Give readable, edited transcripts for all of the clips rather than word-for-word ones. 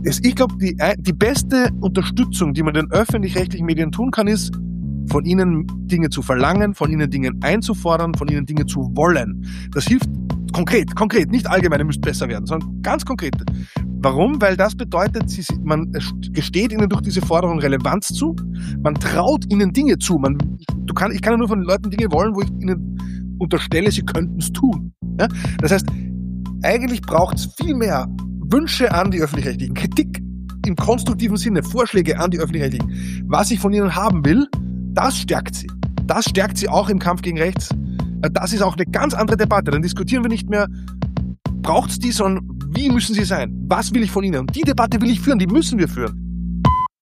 Ich glaube, die beste Unterstützung, die man den öffentlich-rechtlichen Medien tun kann, ist, von ihnen Dinge zu verlangen, von ihnen Dinge einzufordern, von ihnen Dinge zu wollen. Das hilft konkret, nicht allgemein, ihr müsst besser werden, sondern ganz konkret. Warum? Weil das bedeutet, man gesteht ihnen durch diese Forderung Relevanz zu, man traut ihnen Dinge zu. Ich kann ja nur von den Leuten Dinge wollen, wo ich ihnen unterstelle, sie könnten es tun. Ja? Das heißt, eigentlich braucht es viel mehr Wünsche an die Öffentlich-Rechtlichen, Kritik im konstruktiven Sinne, Vorschläge an die Öffentlich-Rechtlichen. Was ich von ihnen haben will, das stärkt sie. Das stärkt sie auch im Kampf gegen rechts. Das ist auch eine ganz andere Debatte. Dann diskutieren wir nicht mehr, braucht es die, sondern wie müssen sie sein? Was will ich von ihnen? Und die Debatte will ich führen, die müssen wir führen.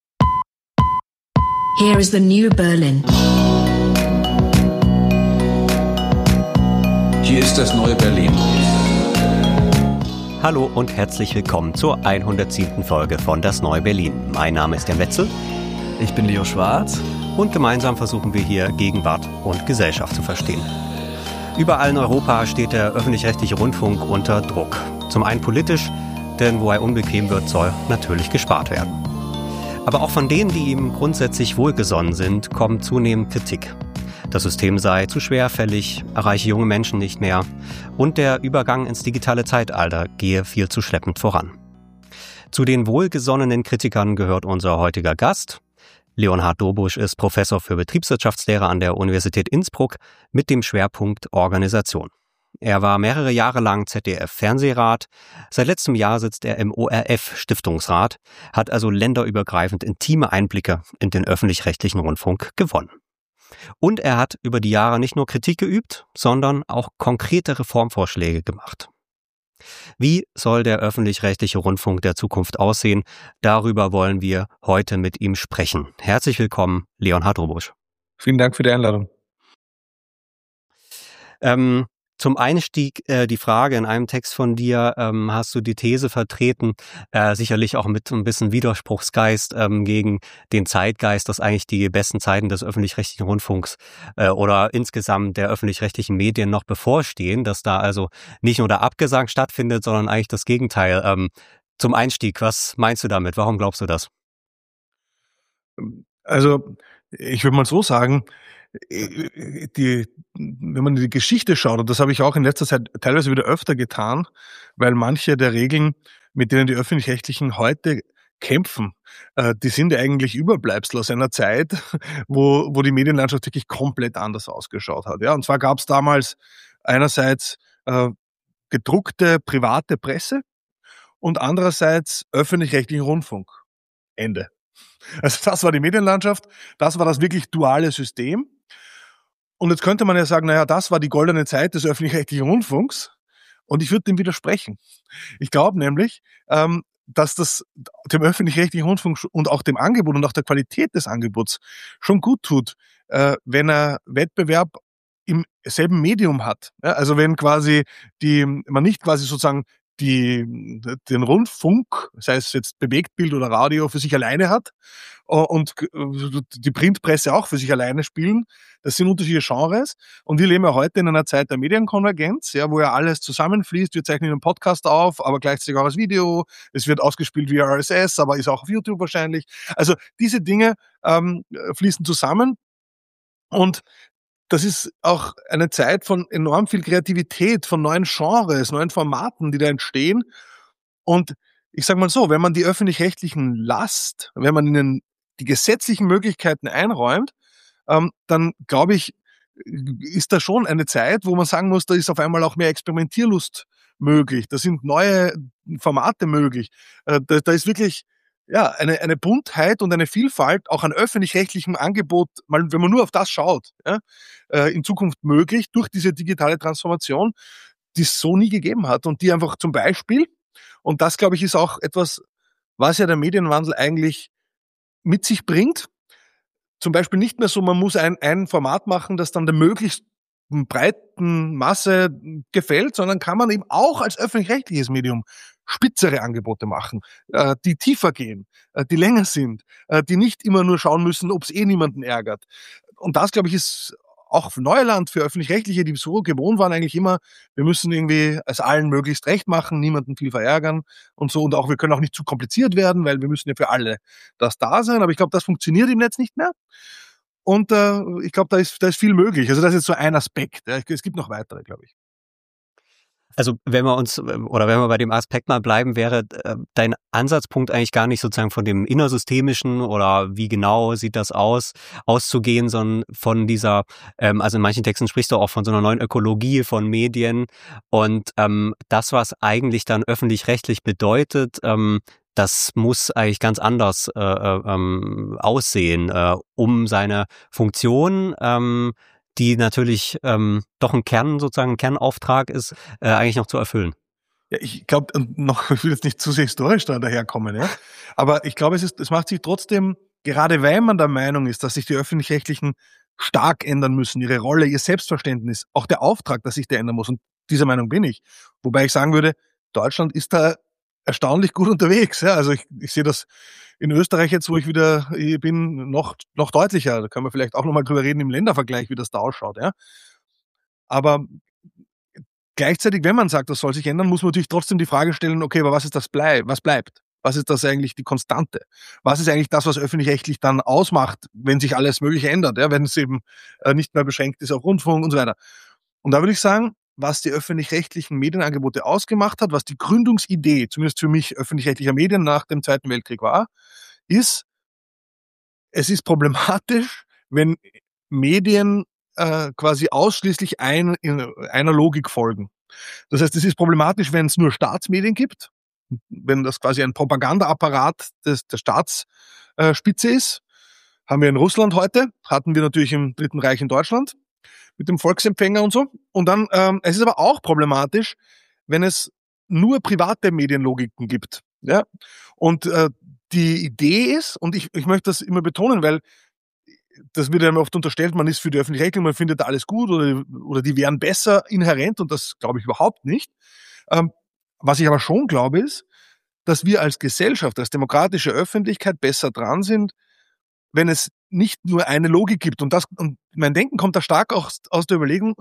Here is the new Berlin. Hier ist das neue Berlin. Hallo und herzlich willkommen zur 107. Folge von Das Neue Berlin. Mein Name ist Jan Wetzel. Ich bin Leo Schwarz. Und gemeinsam versuchen wir hier Gegenwart und Gesellschaft zu verstehen. Überall in Europa steht der öffentlich-rechtliche Rundfunk unter Druck. Zum einen politisch, denn wo er unbequem wird, soll natürlich gespart werden. Aber auch von denen, die ihm grundsätzlich wohlgesonnen sind, kommt zunehmend Kritik. Das System sei zu schwerfällig, erreiche junge Menschen nicht mehr und der Übergang ins digitale Zeitalter gehe viel zu schleppend voran. Zu den wohlgesonnenen Kritikern gehört unser heutiger Gast. Leonhard Dobusch ist Professor für Betriebswirtschaftslehre an der Universität Innsbruck mit dem Schwerpunkt Organisation. Er war mehrere Jahre lang ZDF-Fernsehrat. Seit letztem Jahr sitzt er im ORF-Stiftungsrat, hat also länderübergreifend intime Einblicke in den öffentlich-rechtlichen Rundfunk gewonnen. Und er hat über die Jahre nicht nur Kritik geübt, sondern auch konkrete Reformvorschläge gemacht. Wie soll der öffentlich-rechtliche Rundfunk der Zukunft aussehen? Darüber wollen wir heute mit ihm sprechen. Herzlich willkommen, Leonhard Dobusch. Vielen Dank für die Einladung. Zum Einstieg die Frage, in einem Text von dir hast du die These vertreten, sicherlich auch mit ein bisschen Widerspruchsgeist gegen den Zeitgeist, dass eigentlich die besten Zeiten des öffentlich-rechtlichen Rundfunks oder insgesamt der öffentlich-rechtlichen Medien noch bevorstehen, dass da also nicht nur der Abgesang stattfindet, sondern eigentlich das Gegenteil. Zum Einstieg, was meinst du damit? Warum glaubst du das? Also, ich würde mal so sagen, wenn man in die Geschichte schaut, und das habe ich auch in letzter Zeit teilweise wieder öfter getan, weil manche der Regeln, mit denen die Öffentlich-Rechtlichen heute kämpfen, die sind ja eigentlich Überbleibsel aus einer Zeit, wo die Medienlandschaft wirklich komplett anders ausgeschaut hat. Ja, und zwar gab es damals einerseits gedruckte private Presse und andererseits öffentlich-rechtlichen Rundfunk. Ende. Also das war die Medienlandschaft, das war das wirklich duale System. Und jetzt könnte man ja sagen, naja, das war die goldene Zeit des öffentlich-rechtlichen Rundfunks. Und ich würde dem widersprechen. Ich glaube nämlich, dass das dem öffentlich-rechtlichen Rundfunk und auch dem Angebot und auch der Qualität des Angebots schon gut tut, wenn er Wettbewerb im selben Medium hat. Ja, also wenn quasi man nicht quasi sozusagen den Rundfunk, sei es jetzt Bewegtbild oder Radio, für sich alleine hat und die Printpresse auch für sich alleine spielen. Das sind unterschiedliche Genres. Und wir leben ja heute in einer Zeit der Medienkonvergenz, ja, wo ja alles zusammenfließt. Wir zeichnen einen Podcast auf, aber gleichzeitig auch als Video. Es wird ausgespielt via RSS, aber ist auch auf YouTube wahrscheinlich. Also diese Dinge fließen zusammen. Und das ist auch eine Zeit von enorm viel Kreativität, von neuen Genres, neuen Formaten, die da entstehen. Und ich sage mal so, wenn man die Öffentlich-Rechtlichen lasst, wenn man ihnen die gesetzlichen Möglichkeiten einräumt, dann glaube ich, ist da schon eine Zeit, wo man sagen muss, da ist auf einmal auch mehr Experimentierlust möglich. Da sind neue Formate möglich. Da ist wirklich eine Buntheit und eine Vielfalt auch an öffentlich-rechtlichem Angebot, mal, wenn man nur auf das schaut, ja, in Zukunft möglich durch diese digitale Transformation, die es so nie gegeben hat und die einfach zum Beispiel, und das glaube ich ist auch etwas, was ja der Medienwandel eigentlich mit sich bringt, zum Beispiel nicht mehr so, man muss ein Format machen, das dann der möglichst breiten Masse gefällt, sondern kann man eben auch als öffentlich-rechtliches Medium spitzere Angebote machen, die tiefer gehen, die länger sind, die nicht immer nur schauen müssen, ob es niemanden ärgert. Und das, glaube ich, ist auch für Neuland, für Öffentlich-Rechtliche, die so gewohnt waren eigentlich immer, wir müssen irgendwie es allen möglichst recht machen, niemanden viel verärgern und so. Und auch, wir können auch nicht zu kompliziert werden, weil wir müssen ja für alle das da sein. Aber ich glaube, das funktioniert im Netz nicht mehr. Und ich glaube, da ist viel möglich. Also das ist jetzt so ein Aspekt. Ja. Es gibt noch weitere, glaube ich. Also wenn wir bei dem Aspekt mal bleiben, wäre dein Ansatzpunkt eigentlich gar nicht sozusagen von dem innersystemischen oder wie genau sieht das auszugehen, sondern von dieser, also in manchen Texten sprichst du auch von so einer neuen Ökologie von Medien und das, was eigentlich dann öffentlich-rechtlich bedeutet, das muss eigentlich ganz anders aussehen, um seine Funktion, die natürlich doch ein Kernauftrag ist, eigentlich noch zu erfüllen. Ja, ich glaube, ich will jetzt nicht zu sehr historisch daherkommen, ja. Aber ich glaube, es macht sich trotzdem, gerade weil man der Meinung ist, dass sich die Öffentlich-Rechtlichen stark ändern müssen, ihre Rolle, ihr Selbstverständnis, auch der Auftrag, dass sich der ändern muss. Und dieser Meinung bin ich. Wobei ich sagen würde, Deutschland ist da erstaunlich gut unterwegs, ja. Also ich sehe das in Österreich jetzt, wo ich wieder bin, noch deutlicher. Da können wir vielleicht auch nochmal drüber reden im Ländervergleich, wie das da ausschaut, ja. Aber gleichzeitig, wenn man sagt, das soll sich ändern, muss man natürlich trotzdem die Frage stellen, okay, aber was ist was bleibt? Was ist das eigentlich die Konstante? Was ist eigentlich das, was öffentlich-rechtlich dann ausmacht, wenn sich alles Mögliche ändert, ja, wenn es eben nicht mehr beschränkt ist auf Rundfunk und so weiter. Und da würde ich sagen, was die öffentlich-rechtlichen Medienangebote ausgemacht hat, was die Gründungsidee, zumindest für mich öffentlich-rechtlicher Medien nach dem Zweiten Weltkrieg war, ist, es ist problematisch, wenn Medien quasi ausschließlich in einer Logik folgen. Das heißt, es ist problematisch, wenn es nur Staatsmedien gibt, wenn das quasi ein Propagandaapparat der Staatsspitze ist. Haben wir in Russland heute, hatten wir natürlich im Dritten Reich in Deutschland mit dem Volksempfänger und so. Und dann, es ist aber auch problematisch, wenn es nur private Medienlogiken gibt. Ja? Und die Idee ist, und ich möchte das immer betonen, weil das wird einem oft unterstellt, man ist für die Öffentlich-Rechtlichen, man findet da alles gut oder die wären besser inhärent und das glaube ich überhaupt nicht. Was ich aber schon glaube ist, dass wir als Gesellschaft, als demokratische Öffentlichkeit besser dran sind, wenn es nicht nur eine Logik gibt. Und mein Denken kommt da stark auch aus der Überlegung,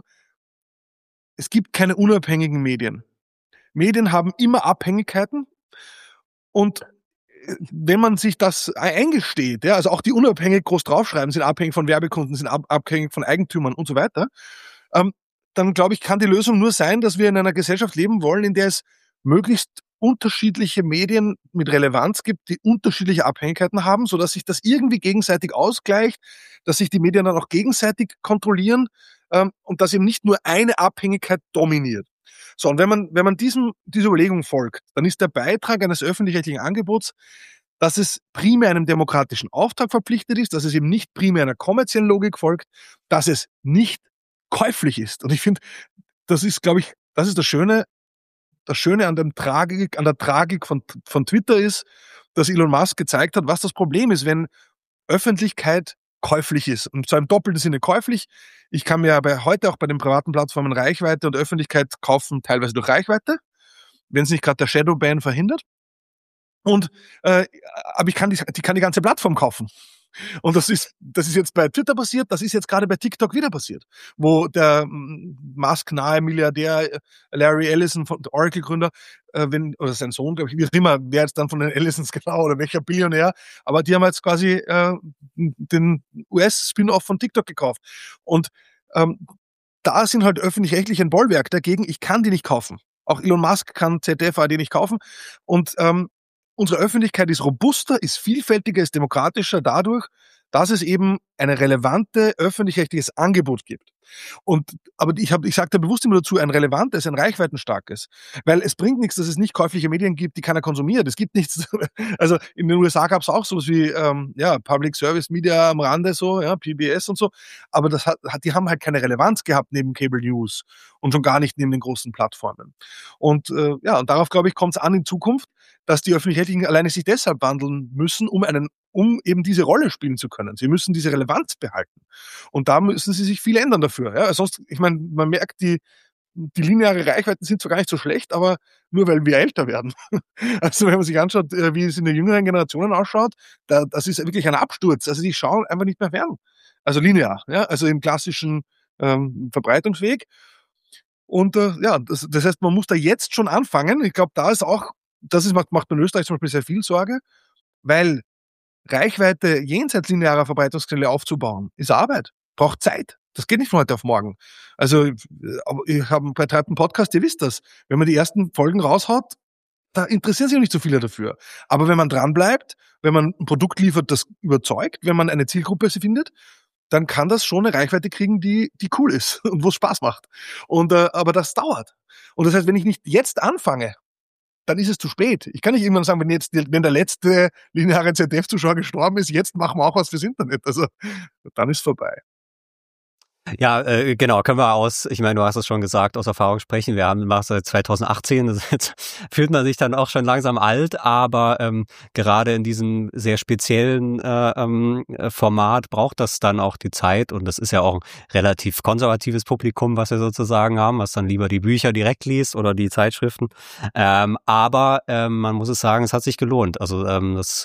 es gibt keine unabhängigen Medien. Medien haben immer Abhängigkeiten und wenn man sich das eingesteht, ja, also auch die unabhängig groß draufschreiben, sind abhängig von Werbekunden, sind abhängig von Eigentümern und so weiter, dann glaube ich, kann die Lösung nur sein, dass wir in einer Gesellschaft leben wollen, in der es möglichst unterschiedliche Medien mit Relevanz gibt, die unterschiedliche Abhängigkeiten haben, sodass sich das irgendwie gegenseitig ausgleicht, dass sich die Medien dann auch gegenseitig kontrollieren und dass eben nicht nur eine Abhängigkeit dominiert. So, und wenn man dieser Überlegung folgt, dann ist der Beitrag eines öffentlich-rechtlichen Angebots, dass es primär einem demokratischen Auftrag verpflichtet ist, dass es eben nicht primär einer kommerziellen Logik folgt, dass es nicht käuflich ist. Und ich finde, das ist, glaube ich, das ist das Schöne an der Tragik von Twitter ist, dass Elon Musk gezeigt hat, was das Problem ist, wenn Öffentlichkeit käuflich ist. Und zwar im doppelten Sinne käuflich. Ich kann mir heute auch bei den privaten Plattformen Reichweite und Öffentlichkeit kaufen, teilweise durch Reichweite, wenn es nicht gerade der Shadowban verhindert. Aber ich kann die ganze Plattform kaufen. Und das ist jetzt bei Twitter passiert, das ist jetzt gerade bei TikTok wieder passiert, wo der Musk-nahe Milliardär Larry Ellison, der Oracle-Gründer, oder sein Sohn, glaube ich, wie auch immer, wer jetzt dann von den Ellisons genau oder welcher Billionär, aber die haben jetzt quasi den US-Spin-Off von TikTok gekauft. Und da sind halt öffentlich-rechtlich ein Bollwerk dagegen, ich kann die nicht kaufen. Auch Elon Musk kann ZDF-ARD nicht kaufen. Und unsere Öffentlichkeit ist robuster, ist vielfältiger, ist demokratischer dadurch, dass es eben ein relevante öffentlich-rechtliches Angebot gibt. Aber ich sage da bewusst immer dazu, ein relevantes, ein reichweitenstarkes. Weil es bringt nichts, dass es nicht käufliche Medien gibt, die keiner konsumiert. Es gibt nichts, also in den USA gab es auch sowas wie Public Service Media am Rande, so, ja, PBS und so, aber die haben halt keine Relevanz gehabt neben Cable News und schon gar nicht neben den großen Plattformen. Und und darauf, glaube ich, kommt es an in Zukunft, dass die Öffentlich-Rechtlichen alleine sich deshalb wandeln müssen, um eben diese Rolle spielen zu können. Sie müssen diese Relevanz behalten. Und da müssen sie sich viel ändern dafür. Ja? Sonst, ich meine, man merkt, die lineare Reichweiten sind zwar gar nicht so schlecht, aber nur weil wir älter werden. Also wenn man sich anschaut, wie es in den jüngeren Generationen ausschaut, das ist wirklich ein Absturz. Also die schauen einfach nicht mehr fern. Also linear, ja, also im klassischen Verbreitungsweg. Und das heißt, man muss da jetzt schon anfangen. Ich glaube, da ist auch, macht man in Österreich zum Beispiel sehr viel Sorge, weil Reichweite jenseits linearer Verbreitungskanäle aufzubauen, ist Arbeit, braucht Zeit. Das geht nicht von heute auf morgen. Also ich habe bei Treibt einen Podcast, ihr wisst das. Wenn man die ersten Folgen raushaut, da interessieren sich nicht so viele dafür. Aber wenn man dranbleibt, wenn man ein Produkt liefert, das überzeugt, wenn man eine Zielgruppe findet, dann kann das schon eine Reichweite kriegen, die cool ist und wo es Spaß macht. Und aber das dauert. Und das heißt, wenn ich nicht jetzt anfange, dann ist es zu spät. Ich kann nicht irgendwann sagen, wenn der letzte lineare ZDF-Zuschauer gestorben ist, jetzt machen wir auch was fürs Internet. Also dann ist vorbei. Ja, genau, können wir ich meine, du hast es schon gesagt, aus Erfahrung sprechen. Wir haben seit 2018, jetzt fühlt man sich dann auch schon langsam alt, aber gerade in diesem sehr speziellen Format braucht das dann auch die Zeit, und das ist ja auch ein relativ konservatives Publikum, was wir sozusagen haben, was dann lieber die Bücher direkt liest oder die Zeitschriften. Aber man muss es sagen, es hat sich gelohnt. Also das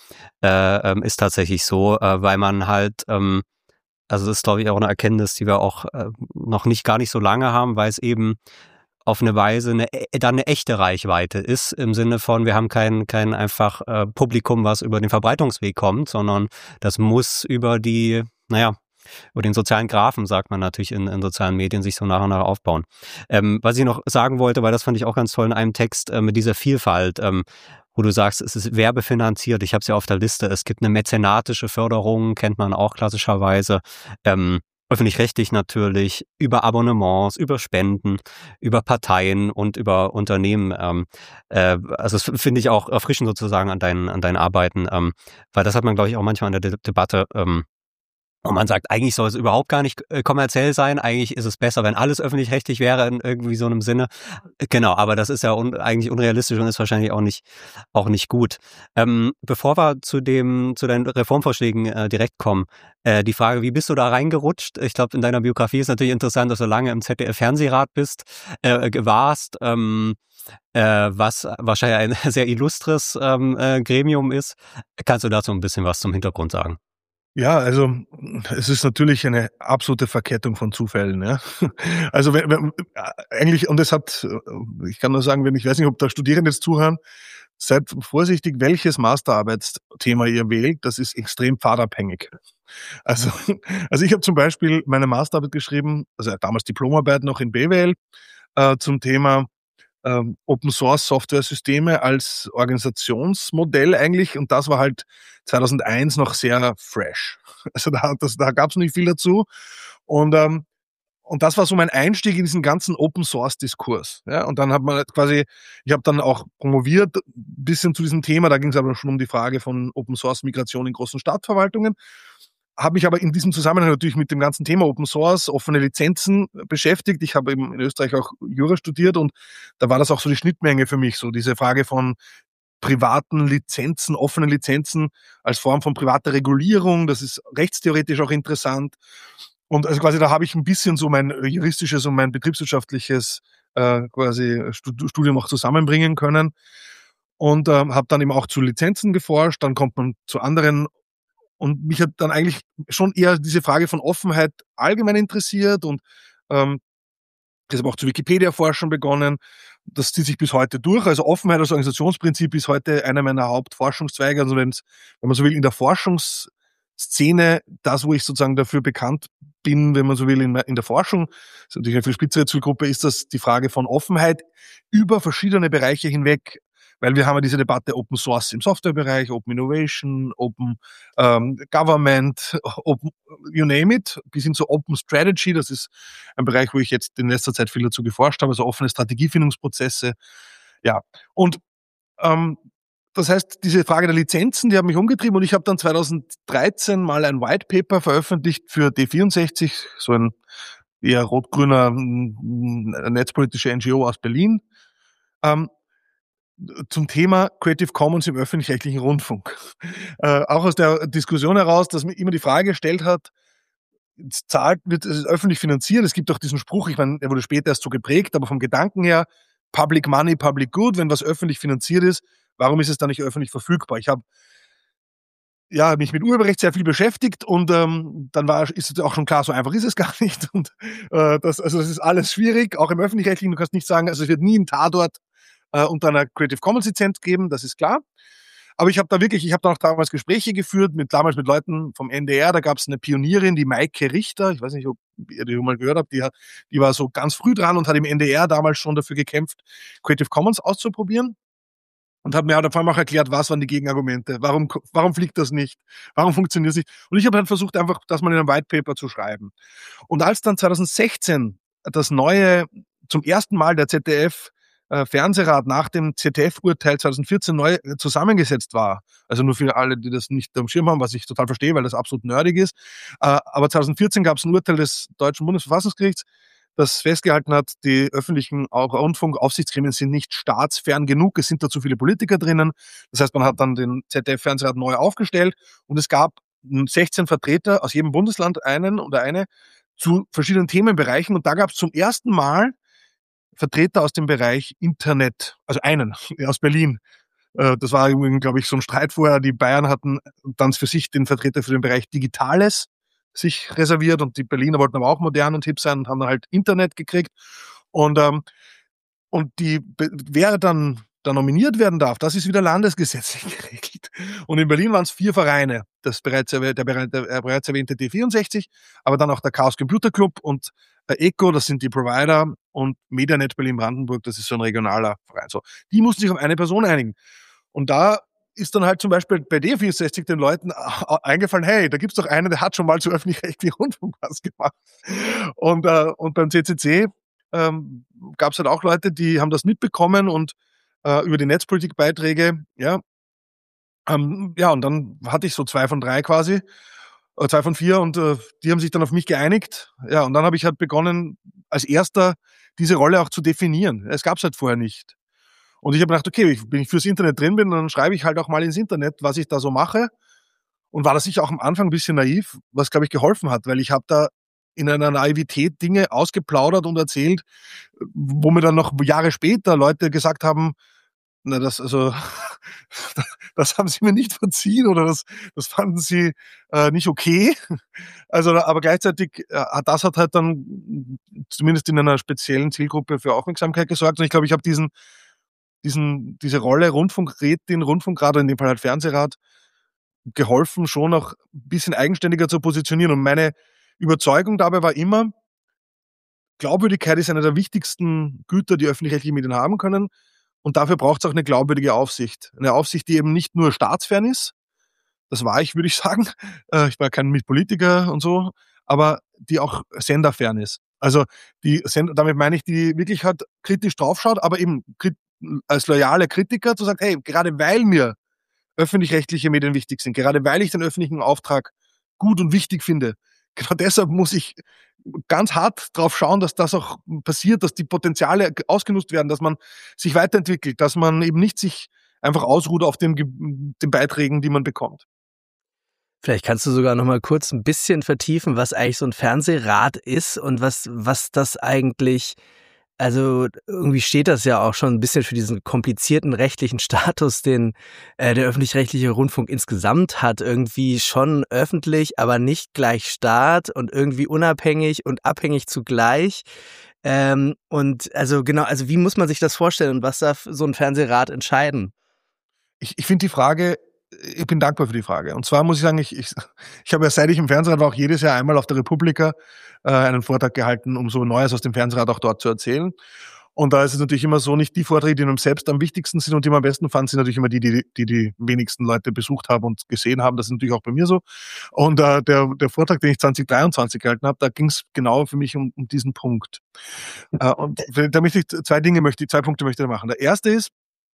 ist tatsächlich so, weil man halt also das ist, glaube ich, auch eine Erkenntnis, die wir auch noch gar nicht so lange haben, weil es eben auf eine Weise dann eine echte Reichweite ist, im Sinne von, wir haben kein einfach Publikum, was über den Verbreitungsweg kommt, sondern das muss über den sozialen Graphen, sagt man natürlich in sozialen Medien, sich so nach und nach aufbauen. Was ich noch sagen wollte, weil das fand ich auch ganz toll in einem Text mit dieser Vielfalt, wo du sagst, es ist werbefinanziert. Ich habe es ja auf der Liste. Es gibt eine mäzenatische Förderung, kennt man auch klassischerweise. Öffentlich-rechtlich natürlich, über Abonnements, über Spenden, über Parteien und über Unternehmen. Also das finde ich auch erfrischend sozusagen an deinen Arbeiten, weil das hat man, glaube ich, auch manchmal in der Debatte. Und man sagt, eigentlich soll es überhaupt gar nicht kommerziell sein. Eigentlich ist es besser, wenn alles öffentlich-rechtlich wäre in irgendwie so einem Sinne. Genau, aber das ist ja eigentlich unrealistisch und ist wahrscheinlich auch nicht gut. Bevor wir zu deinen Reformvorschlägen direkt kommen, die Frage, wie bist du da reingerutscht? Ich glaube, in deiner Biografie ist natürlich interessant, dass du lange im ZDF-Fernsehrat warst, was wahrscheinlich ein sehr illustres Gremium ist. Kannst du dazu ein bisschen was zum Hintergrund sagen? Ja, also es ist natürlich eine absolute Verkettung von Zufällen. Ja. Also eigentlich, und ich kann nur sagen, ich weiß nicht, ob da Studierende jetzt zuhören, seid vorsichtig, welches Masterarbeitsthema ihr wählt, das ist extrem pfadabhängig. Also ich habe zum Beispiel meine Masterarbeit geschrieben, also damals Diplomarbeit noch in BWL, zum Thema Open Source Software Systeme als Organisationsmodell eigentlich, und das war halt 2001 noch sehr fresh. Also da gab es nicht viel dazu, und das war so mein Einstieg in diesen ganzen Open Source Diskurs. Ja, und dann hat man ich habe dann auch promoviert, ein bisschen zu diesem Thema, da ging es aber schon um die Frage von Open Source Migration in großen Stadtverwaltungen. Habe mich aber in diesem Zusammenhang natürlich mit dem ganzen Thema Open Source, offene Lizenzen beschäftigt. Ich habe eben in Österreich auch Jura studiert, und da war das auch so die Schnittmenge für mich, so diese Frage von privaten Lizenzen, offenen Lizenzen als Form von privater Regulierung. Das ist rechtstheoretisch auch interessant. Und also quasi da habe ich ein bisschen so mein juristisches und mein betriebswirtschaftliches Studium auch zusammenbringen können, und habe dann eben auch zu Lizenzen geforscht. Dann kommt man zu anderen. Und mich hat dann eigentlich schon eher diese Frage von Offenheit allgemein interessiert, und ich habe auch zu Wikipedia-Forschen begonnen. Das zieht sich bis heute durch. Also Offenheit als Organisationsprinzip ist heute einer meiner Hauptforschungszweige. Also wenn man so will, in der Forschungsszene, das, wo ich sozusagen dafür bekannt bin, wenn man so will, in der Forschung, das ist natürlich eine viel spitzere Zielgruppe, ist das die Frage von Offenheit über verschiedene Bereiche hinweg. Weil wir haben ja diese Debatte Open Source im Softwarebereich, Open Innovation, Open Government, Open, you name it, bis hin zu Open Strategy. Das ist ein Bereich, wo ich jetzt in letzter Zeit viel dazu geforscht habe, also offene Strategiefindungsprozesse. Ja, und das heißt, diese Frage der Lizenzen, die haben mich umgetrieben, und ich habe dann 2013 mal ein White Paper veröffentlicht für D64, so ein eher rot-grüner netzpolitische NGO aus Berlin, zum Thema Creative Commons im öffentlich-rechtlichen Rundfunk. Auch aus der Diskussion heraus, dass mir immer die Frage gestellt hat, wird es öffentlich finanziert? Es gibt auch diesen Spruch, ich meine, der wurde später erst so geprägt, aber vom Gedanken her, Public Money, Public Good, wenn was öffentlich finanziert ist, warum ist es dann nicht öffentlich verfügbar? Ich habe mich mit Urheberrecht sehr viel beschäftigt und dann ist es auch schon klar, so einfach ist es gar nicht. Und das ist alles schwierig, auch im Öffentlich-Rechtlichen. Du kannst nicht sagen, also es wird nie ein Tatort unter einer Creative Commons Lizenz geben, das ist klar. Aber ich habe da auch damals Gespräche geführt, damals mit Leuten vom NDR. Da gab es eine Pionierin, die Maike Richter. Ich weiß nicht, ob ihr die mal gehört habt. Die war so ganz früh dran und hat im NDR damals schon dafür gekämpft, Creative Commons auszuprobieren. Und habe mir halt vor allem auch erklärt, was waren die Gegenargumente. Warum fliegt das nicht? Warum funktioniert es nicht? Und ich habe halt versucht, einfach das mal in einem White Paper zu schreiben. Und als dann 2016 das neue, zum ersten Mal der ZDF Fernsehrat nach dem ZDF-Urteil 2014 neu zusammengesetzt war. Also nur für alle, die das nicht am Schirm haben, was ich total verstehe, weil das absolut nerdig ist. Aber 2014 gab es ein Urteil des Deutschen Bundesverfassungsgerichts, das festgehalten hat, die öffentlichen Rundfunkaufsichtsgremien sind nicht staatsfern genug, es sind da zu viele Politiker drinnen. Das heißt, man hat dann den ZDF-Fernsehrat neu aufgestellt und es gab 16 Vertreter aus jedem Bundesland, einen oder eine, zu verschiedenen Themenbereichen. Und da gab es zum ersten Mal Vertreter aus dem Bereich Internet, also einen aus Berlin. Das war übrigens, glaube ich, so ein Streit vorher. Die Bayern hatten dann für sich den Vertreter für den Bereich Digitales sich reserviert und die Berliner wollten aber auch modern und hip sein und haben dann halt Internet gekriegt. Und wer dann da nominiert werden darf, das ist wieder landesgesetzlich geregelt. Und in Berlin waren es 4 Vereine, der bereits erwähnte D64, aber dann auch der Chaos Computer Club und der ECO, das sind die Provider, und Medianet Berlin-Brandenburg, das ist so ein regionaler Verein. So, die mussten sich auf eine Person einigen. Und da ist dann halt zum Beispiel bei D64 den Leuten eingefallen, hey, da gibt's doch einen, der hat schon mal zu öffentlich-rechtlichen Rundfunk was gemacht. Und beim CCC gab's halt auch Leute, die haben das mitbekommen und über die Netzpolitikbeiträge, und dann hatte ich so 2 von 3 quasi, 2 von 4 und die haben sich dann auf mich geeinigt. Ja, und dann habe ich halt begonnen, als erster diese Rolle auch zu definieren. Es gab's halt vorher nicht. Und ich habe gedacht, okay, wenn ich fürs Internet drin bin, dann schreibe ich halt auch mal ins Internet, was ich da so mache. Und war da sicher auch am Anfang ein bisschen naiv, was, glaube ich, geholfen hat, weil ich habe da in einer Naivität Dinge ausgeplaudert und erzählt, wo mir dann noch Jahre später Leute gesagt haben, na, das haben sie mir nicht verziehen oder das fanden sie nicht okay. Also, aber gleichzeitig das hat halt dann zumindest in einer speziellen Zielgruppe für Aufmerksamkeit gesorgt. Und ich glaube, ich habe diese Rolle Rundfunkrätin, Rundfunkrat, in dem Fall halt Fernsehrat, geholfen, schon auch ein bisschen eigenständiger zu positionieren. Und meine Überzeugung dabei war immer, Glaubwürdigkeit ist eine der wichtigsten Güter, die öffentlich-rechtliche Medien haben können. Und dafür braucht es auch eine glaubwürdige Aufsicht. Eine Aufsicht, die eben nicht nur staatsfern ist. Das war ich, würde ich sagen. Ich war kein Mitpolitiker und so, aber die auch senderfern ist. Also damit meine ich, die wirklich halt kritisch draufschaut, aber eben als loyale Kritiker zu sagen, hey, gerade weil mir öffentlich-rechtliche Medien wichtig sind, gerade weil ich den öffentlichen Auftrag gut und wichtig finde, genau deshalb muss ich ganz hart drauf schauen, dass das auch passiert, dass die Potenziale ausgenutzt werden, dass man sich weiterentwickelt, dass man eben nicht sich einfach ausruht auf den Beiträgen, die man bekommt. Vielleicht kannst du sogar noch mal kurz ein bisschen vertiefen, was eigentlich so ein Fernsehrat ist und was das eigentlich, also irgendwie steht das ja auch schon ein bisschen für diesen komplizierten rechtlichen Status, den der öffentlich-rechtliche Rundfunk insgesamt hat, irgendwie schon öffentlich, aber nicht gleich Staat und irgendwie unabhängig und abhängig zugleich. Und also genau, also wie muss man sich das vorstellen und was darf so ein Fernsehrat entscheiden? Ich finde die Frage, ich bin dankbar für die Frage. Und zwar muss ich sagen, ich habe ja, seit ich im Fernsehrat war, auch jedes Jahr einmal auf der Republika einen Vortrag gehalten, um so Neues aus dem Fernsehrat auch dort zu erzählen. Und da ist es natürlich immer so, nicht die Vorträge, die einem selbst am wichtigsten sind und die man am besten fand, sind natürlich immer die wenigsten Leute besucht haben und gesehen haben. Das ist natürlich auch bei mir so. Und der Vortrag, den ich 2023 gehalten habe, da ging es genau für mich um diesen Punkt. Und da möchte ich zwei Punkte möchte ich machen. Der erste ist,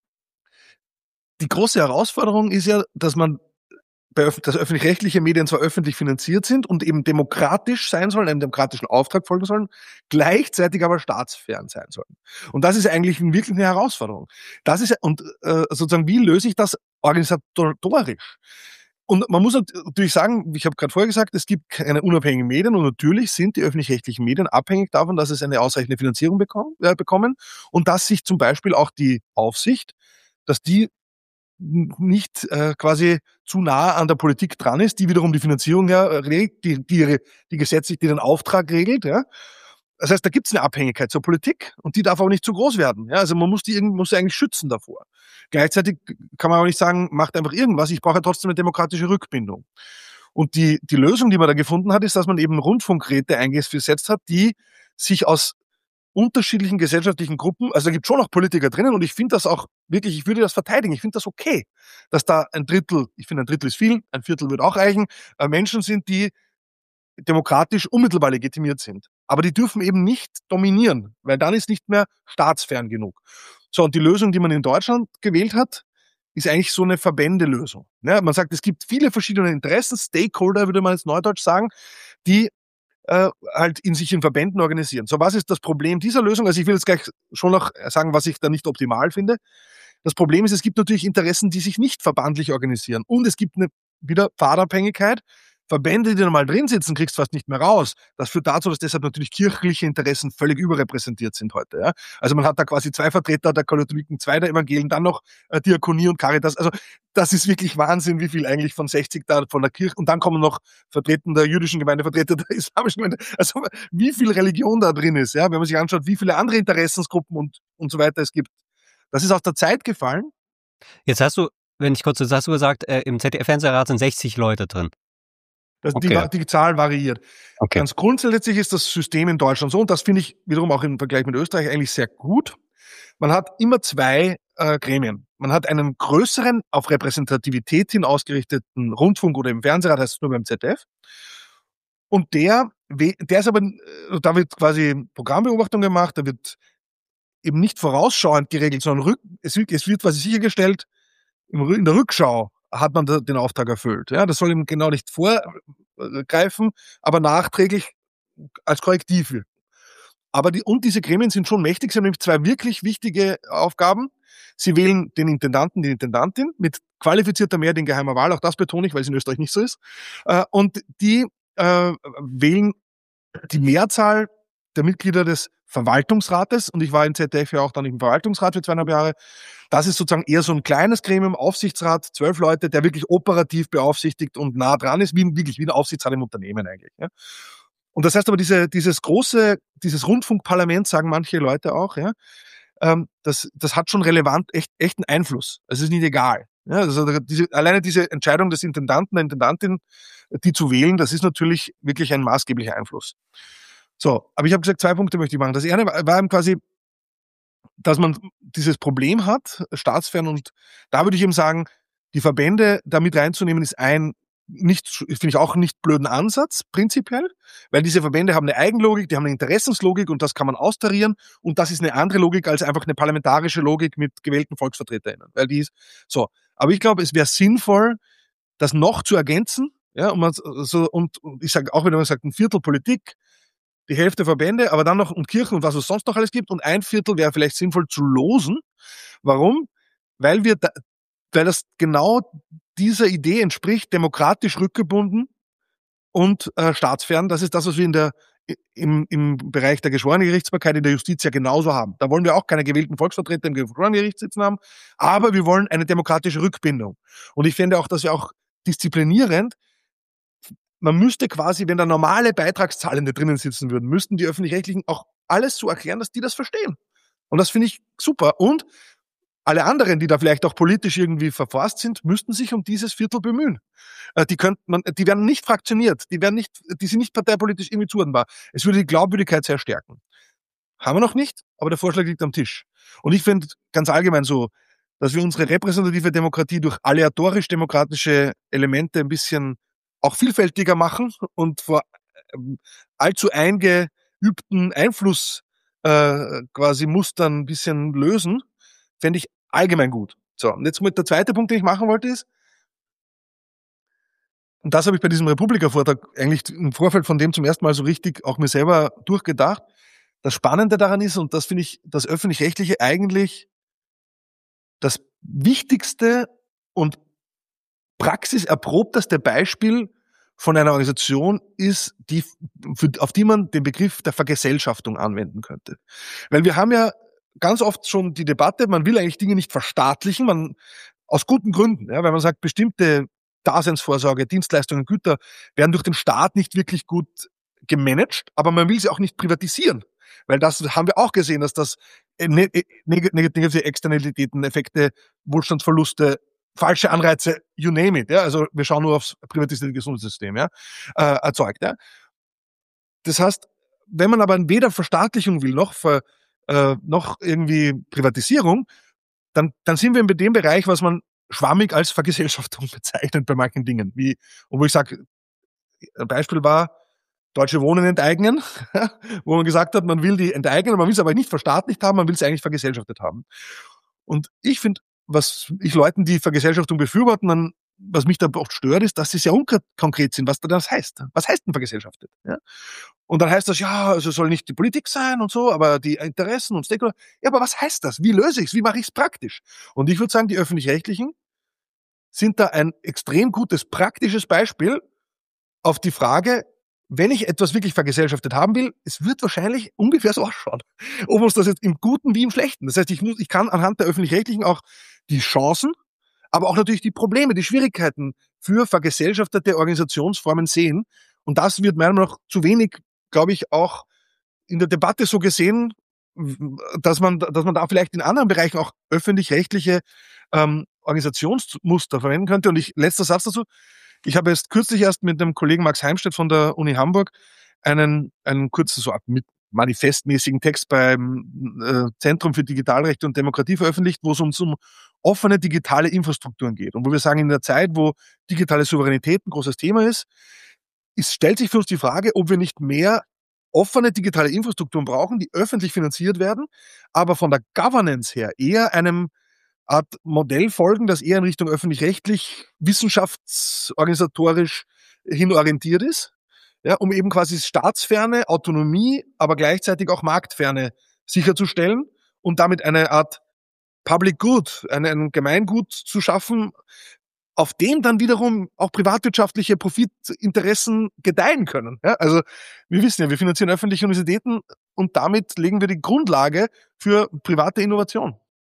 die große Herausforderung ist ja, dass dass öffentlich-rechtliche Medien zwar öffentlich finanziert sind und eben demokratisch sein sollen, einem demokratischen Auftrag folgen sollen, gleichzeitig aber staatsfern sein sollen. Und das ist eigentlich wirklich eine Herausforderung. Sozusagen, wie löse ich das organisatorisch? Und man muss natürlich sagen, ich habe gerade vorher gesagt, es gibt keine unabhängigen Medien und natürlich sind die öffentlich-rechtlichen Medien abhängig davon, dass es eine ausreichende Finanzierung bekommen und dass sich zum Beispiel auch die Aufsicht, dass die nicht quasi zu nah an der Politik dran ist, die wiederum die Finanzierung regelt, die gesetzlich den Auftrag regelt. Ja. Das heißt, da gibt es eine Abhängigkeit zur Politik und die darf auch nicht zu groß werden. Ja. Also man muss die eigentlich schützen davor. Gleichzeitig kann man auch nicht sagen, macht einfach irgendwas, ich brauche ja trotzdem eine demokratische Rückbindung. Und die Lösung, die man da gefunden hat, ist, dass man eben Rundfunkräte eingesetzt hat, die sich aus unterschiedlichen gesellschaftlichen Gruppen, also da gibt schon auch Politiker drinnen und ich finde das auch wirklich, ich würde das verteidigen, ich finde das okay, dass da ein Drittel ist viel, ein Viertel wird auch reichen, Menschen sind, die demokratisch unmittelbar legitimiert sind. Aber die dürfen eben nicht dominieren, weil dann ist nicht mehr staatsfern genug. So, und die Lösung, die man in Deutschland gewählt hat, ist eigentlich so eine Verbändelösung. Ja, man sagt, es gibt viele verschiedene Interessen, Stakeholder, würde man jetzt neudeutsch sagen, die halt in sich in Verbänden organisieren. So, was ist das Problem dieser Lösung? Also ich will jetzt gleich schon noch sagen, was ich da nicht optimal finde. Das Problem ist, es gibt natürlich Interessen, die sich nicht verbandlich organisieren. Und es gibt wieder Pfadabhängigkeit. Verbände, die normal drin sitzen, kriegst du fast nicht mehr raus. Das führt dazu, dass deshalb natürlich kirchliche Interessen völlig überrepräsentiert sind heute. Ja? Also man hat da quasi 2 Vertreter der Katholiken, 2 der Evangelien, dann noch Diakonie und Caritas. Also das ist wirklich Wahnsinn, wie viel eigentlich von 60 da von der Kirche. Und dann kommen noch Vertreter der jüdischen Gemeinde, Vertreter der islamischen Gemeinde. Also wie viel Religion da drin ist, ja, wenn man sich anschaut, wie viele andere Interessensgruppen und so weiter es gibt. Das ist aus der Zeit gefallen. Jetzt hast du, wenn ich kurz, jetzt hast du gesagt, im ZDF-Fernsehrat sind 60 Leute drin. Okay. Die Zahl variiert. Okay. Ganz grundsätzlich ist das System in Deutschland so, und das finde ich wiederum auch im Vergleich mit Österreich eigentlich sehr gut. Man hat immer 2 Gremien. Man hat einen größeren, auf Repräsentativität hin ausgerichteten Rundfunk oder im Fernsehrat, heißt es nur beim ZDF. Und der ist aber, da wird quasi Programmbeobachtung gemacht, da wird eben nicht vorausschauend geregelt, sondern es wird quasi sichergestellt, in der Rückschau hat man den Auftrag erfüllt. Ja, das soll eben genau nicht vorgreifen, aber nachträglich als Korrektiv wirken. Aber diese Gremien sind schon mächtig. Sie haben nämlich 2 wirklich wichtige Aufgaben. Sie wählen den Intendanten, die Intendantin mit qualifizierter Mehrheit in geheimer Wahl. Auch das betone ich, weil es in Österreich nicht so ist. Und die wählen die Mehrzahl der Mitglieder des Verwaltungsrates, und ich war im ZDF ja auch dann im Verwaltungsrat für 2,5 Jahre. Das ist sozusagen eher so ein kleines Gremium, Aufsichtsrat, 12 Leute, der wirklich operativ beaufsichtigt und nah dran ist, wirklich wie ein Aufsichtsrat im Unternehmen eigentlich. Ja. Und das heißt aber, dieses Rundfunkparlament, sagen manche Leute auch, ja, das hat schon relevant, echten Einfluss. Es ist nicht egal. Ja, also alleine diese Entscheidung des Intendanten, der Intendantin, die zu wählen, das ist natürlich wirklich ein maßgeblicher Einfluss. So, aber ich habe gesagt, 2 Punkte möchte ich machen. Das eine war eben quasi, dass man dieses Problem hat, staatsfern, und da würde ich eben sagen, die Verbände da mit reinzunehmen, ist finde ich auch nicht blöden Ansatz, prinzipiell, weil diese Verbände haben eine Eigenlogik, die haben eine Interessenslogik und das kann man austarieren, und das ist eine andere Logik als einfach eine parlamentarische Logik mit gewählten VolksvertreterInnen, weil die ist so. Aber ich glaube, es wäre sinnvoll, das noch zu ergänzen, ja, und ich sage auch, wenn man sagt, ein Viertel Politik, die Hälfte Verbände, aber dann noch und Kirchen und was es sonst noch alles gibt, und ein Viertel wäre vielleicht sinnvoll zu losen. Warum? Weil das genau dieser Idee entspricht, demokratisch rückgebunden und staatsfern. Das ist das, was wir im Bereich der Geschworenengerichtsbarkeit in der Justiz ja genauso haben. Da wollen wir auch keine gewählten Volksvertreter im Geschworenengericht sitzen haben, aber wir wollen eine demokratische Rückbindung. Und ich finde auch, dass wir auch disziplinierend, man müsste quasi, wenn da normale Beitragszahlende drinnen sitzen würden, müssten die Öffentlich-Rechtlichen auch alles so erklären, dass die das verstehen. Und das finde ich super. Und alle anderen, die da vielleicht auch politisch irgendwie verfasst sind, müssten sich um dieses Viertel bemühen. Die werden nicht fraktioniert, die sind nicht parteipolitisch irgendwie zuordnenbar. Es würde die Glaubwürdigkeit sehr stärken. Haben wir noch nicht, aber der Vorschlag liegt am Tisch. Und ich finde ganz allgemein so, dass wir unsere repräsentative Demokratie durch aleatorisch-demokratische Elemente ein bisschen auch vielfältiger machen und vor allzu eingeübten Einfluss quasi Mustern ein bisschen lösen, fände ich allgemein gut. So, und jetzt mit der zweite Punkt, den ich machen wollte, ist, und das habe ich bei diesem Republika-Vortrag eigentlich im Vorfeld von dem zum ersten Mal so richtig auch mir selber durchgedacht, das Spannende daran ist, und das finde ich das Öffentlich-Rechtliche eigentlich das wichtigste und praxiserprobteste Beispiel von einer Organisation ist, auf die man den Begriff der Vergesellschaftung anwenden könnte. Weil wir haben ja ganz oft schon die Debatte, man will eigentlich Dinge nicht verstaatlichen, Aus guten Gründen, ja, weil man sagt, bestimmte Daseinsvorsorge, Dienstleistungen, Güter werden durch den Staat nicht wirklich gut gemanagt, aber man will sie auch nicht privatisieren. Weil das haben wir auch gesehen, dass das negative Externalitäten, Effekte, Wohlstandsverluste, falsche Anreize, you name it, ja, also wir schauen nur aufs privatisierte Gesundheitssystem, ja, erzeugt, ja. Das heißt, wenn man aber weder Verstaatlichung will, noch irgendwie Privatisierung, dann sind wir in dem Bereich, was man schwammig als Vergesellschaftung bezeichnet bei manchen Dingen. Und wo ich sage, ein Beispiel war, Deutsche Wohnen enteignen, wo man gesagt hat, man will die enteignen, man will es aber nicht verstaatlicht haben, man will es eigentlich vergesellschaftet haben. Und ich finde, was ich Leuten, die Vergesellschaftung befürworten, dann, was mich da oft stört, ist, dass sie sehr unkonkret sind, was das heißt. Was heißt denn vergesellschaftet? Ja? Und dann heißt das, ja, also soll nicht die Politik sein und so, aber die Interessen und Stakeholder. Ja, aber was heißt das? Wie löse ich es? Wie mache ich es praktisch? Und ich würde sagen, die Öffentlich-Rechtlichen sind da ein extrem gutes, praktisches Beispiel auf die Frage, wenn ich etwas wirklich vergesellschaftet haben will, es wird wahrscheinlich ungefähr so ausschauen. Ob uns das jetzt im Guten wie im Schlechten. Das heißt, ich kann anhand der Öffentlich-Rechtlichen auch die Chancen, aber auch natürlich die Probleme, die Schwierigkeiten für vergesellschaftete Organisationsformen sehen. Und das wird meiner Meinung nach zu wenig, glaube ich, auch in der Debatte so gesehen, dass man da vielleicht in anderen Bereichen auch öffentlich-rechtliche Organisationsmuster verwenden könnte. Und letzter Satz dazu. Ich habe kürzlich erst mit dem Kollegen Max Heimstedt von der Uni Hamburg einen kurzen so manifestmäßigen Text beim Zentrum für Digitalrechte und Demokratie veröffentlicht, wo es um offene digitale Infrastrukturen geht. Und wo wir sagen, in der Zeit, wo digitale Souveränität ein großes Thema ist, stellt sich für uns die Frage, ob wir nicht mehr offene digitale Infrastrukturen brauchen, die öffentlich finanziert werden, aber von der Governance her eher einem Art Modell folgen, das eher in Richtung öffentlich-rechtlich, wissenschaftsorganisatorisch hinorientiert ist, ja, um eben quasi staatsferne Autonomie, aber gleichzeitig auch Marktferne sicherzustellen und damit eine Art Public Good, ein Gemeingut zu schaffen, auf dem dann wiederum auch privatwirtschaftliche Profitinteressen gedeihen können. Ja, also wir wissen ja, wir finanzieren öffentliche Universitäten und damit legen wir die Grundlage für private Innovation.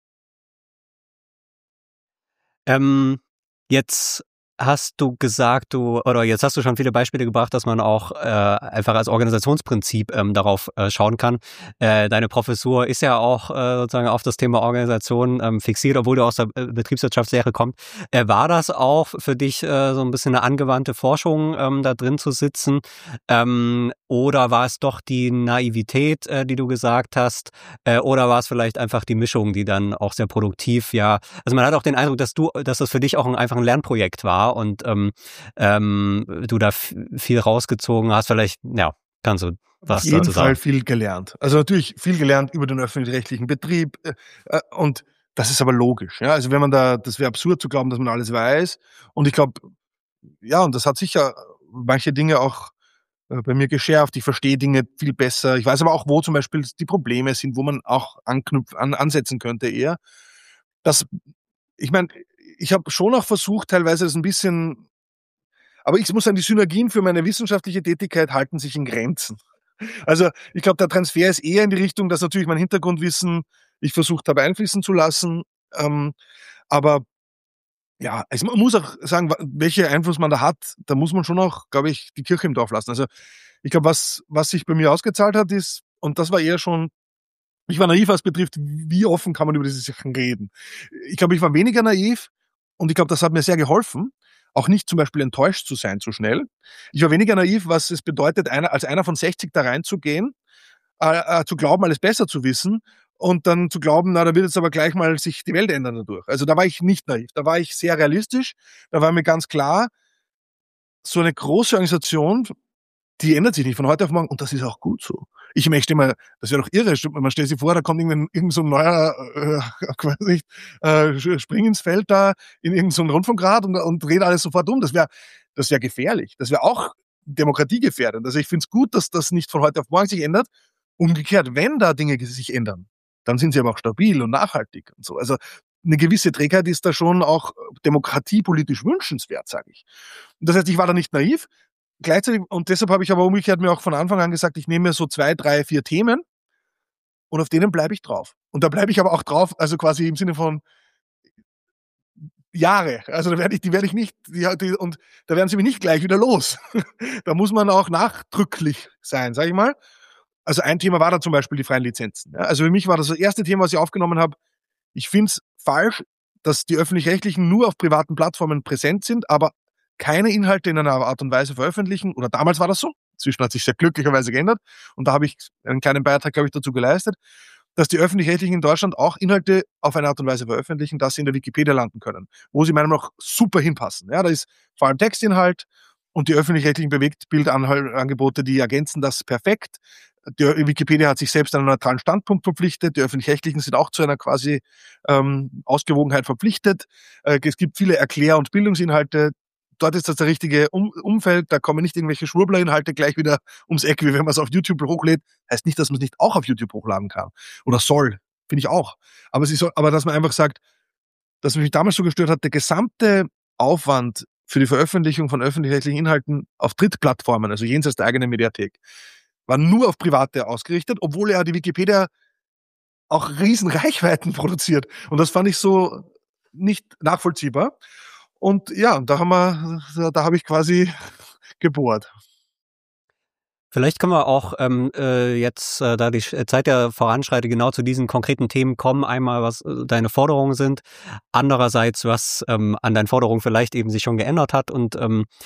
Jetzt hast du gesagt, jetzt hast du schon viele Beispiele gebracht, dass man auch einfach als Organisationsprinzip darauf schauen kann. Deine Professur ist ja auch sozusagen auf das Thema Organisation fixiert, obwohl du aus der Betriebswirtschaftslehre kommst. War das auch für dich so ein bisschen eine angewandte Forschung, da drin zu sitzen? Oder war es doch die Naivität, die du gesagt hast? Oder war es vielleicht einfach die Mischung, die dann auch sehr produktiv, ja, also man hat auch den Eindruck, dass das für dich auch einfach ein Lernprojekt war und du da viel rausgezogen hast. Vielleicht, ja, kannst du was dazu sagen? Auf jeden Fall viel gelernt. Also natürlich viel gelernt über den öffentlich-rechtlichen Betrieb und das ist aber logisch. Ja? Also das wäre absurd zu glauben, dass man alles weiß. Und ich glaube, ja, und das hat sicher manche Dinge auch bei mir geschärft. Ich verstehe Dinge viel besser. Ich weiß aber auch, wo zum Beispiel die Probleme sind, wo man auch ansetzen könnte eher. Ich meine, ich habe schon auch versucht, teilweise das ein bisschen, aber ich muss sagen, die Synergien für meine wissenschaftliche Tätigkeit halten sich in Grenzen. Also ich glaube, der Transfer ist eher in die Richtung, dass natürlich mein Hintergrundwissen ich versucht habe einfließen zu lassen. Aber ja, man muss auch sagen, welchen Einfluss man da hat, da muss man schon auch, glaube ich, die Kirche im Dorf lassen. Also ich glaube, was sich bei mir ausgezahlt hat, ist, und das war eher schon, ich war naiv, was betrifft, wie offen kann man über diese Sachen reden. Ich glaube, ich war weniger naiv und ich glaube, das hat mir sehr geholfen, auch nicht zum Beispiel enttäuscht zu sein zu schnell. Ich war weniger naiv, was es bedeutet, als einer von 60 da reinzugehen, zu glauben, alles besser zu wissen und dann zu glauben, na, da wird jetzt aber gleich mal sich die Welt ändern dadurch. Also da war ich nicht naiv, da war ich sehr realistisch, da war mir ganz klar, so eine große Organisation, die ändert sich nicht von heute auf morgen und das ist auch gut so. Ich möchte mal, das wäre doch irre, man stellt sich vor, da kommt irgend so ein neuer Spring ins Feld da in irgendein so Rundfunkrat und dreht alles sofort um. Das wäre gefährlich. Das wäre auch demokratiegefährdend. Also ich finde es gut, dass das nicht von heute auf morgen sich ändert. Umgekehrt, wenn da Dinge sich ändern, dann sind sie aber auch stabil und nachhaltig und so. Also eine gewisse Trägheit ist da schon auch demokratiepolitisch wünschenswert, sage ich. Und das heißt, ich war da nicht naiv. Gleichzeitig, und deshalb habe ich aber umgekehrt mir auch von Anfang an gesagt, ich nehme mir so 2, 3, 4 Themen und auf denen bleibe ich drauf. Und da bleibe ich aber auch drauf, also quasi im Sinne von, Jahre. Also und da werden sie mich nicht gleich wieder los. Da muss man auch nachdrücklich sein, sage ich mal. Also ein Thema war da zum Beispiel die freien Lizenzen. Ja, also für mich war das erste Thema, was ich aufgenommen habe. Ich finde es falsch, dass die Öffentlich-Rechtlichen nur auf privaten Plattformen präsent sind, aber keine Inhalte in einer Art und Weise veröffentlichen. Oder damals war das so. Inzwischen hat sich sehr glücklicherweise geändert. Und da habe ich einen kleinen Beitrag, glaube ich, dazu geleistet, dass die Öffentlich-Rechtlichen in Deutschland auch Inhalte auf eine Art und Weise veröffentlichen, dass sie in der Wikipedia landen können, wo sie meiner Meinung nach super hinpassen. Ja, da ist vor allem Textinhalt und die öffentlich-rechtlichen Bewegtbildangebote, die ergänzen das perfekt. Die Wikipedia hat sich selbst einen neutralen Standpunkt verpflichtet. Die öffentlich-rechtlichen sind auch zu einer quasi Ausgewogenheit verpflichtet. Es gibt viele Erklär- und Bildungsinhalte. Dort ist das der richtige Umfeld, da kommen nicht irgendwelche Schwurblerinhalte gleich wieder ums Eck, wie wenn man es auf YouTube hochlädt. Heißt nicht, dass man es nicht auch auf YouTube hochladen kann. Oder soll. Finde ich auch. Aber dass man einfach sagt, dass mich damals so gestört hat, der gesamte Aufwand für die Veröffentlichung von öffentlich-rechtlichen Inhalten auf Drittplattformen, also jenseits der eigenen Mediathek, war nur auf Private ausgerichtet, obwohl ja die Wikipedia auch riesen Reichweiten produziert. Und das fand ich so nicht nachvollziehbar. Und ja, da habe ich quasi gebohrt. Vielleicht können wir auch jetzt, da die Zeit ja voranschreitet, genau zu diesen konkreten Themen kommen. Einmal, was deine Forderungen sind. Andererseits, was an deinen Forderungen vielleicht eben sich schon geändert hat und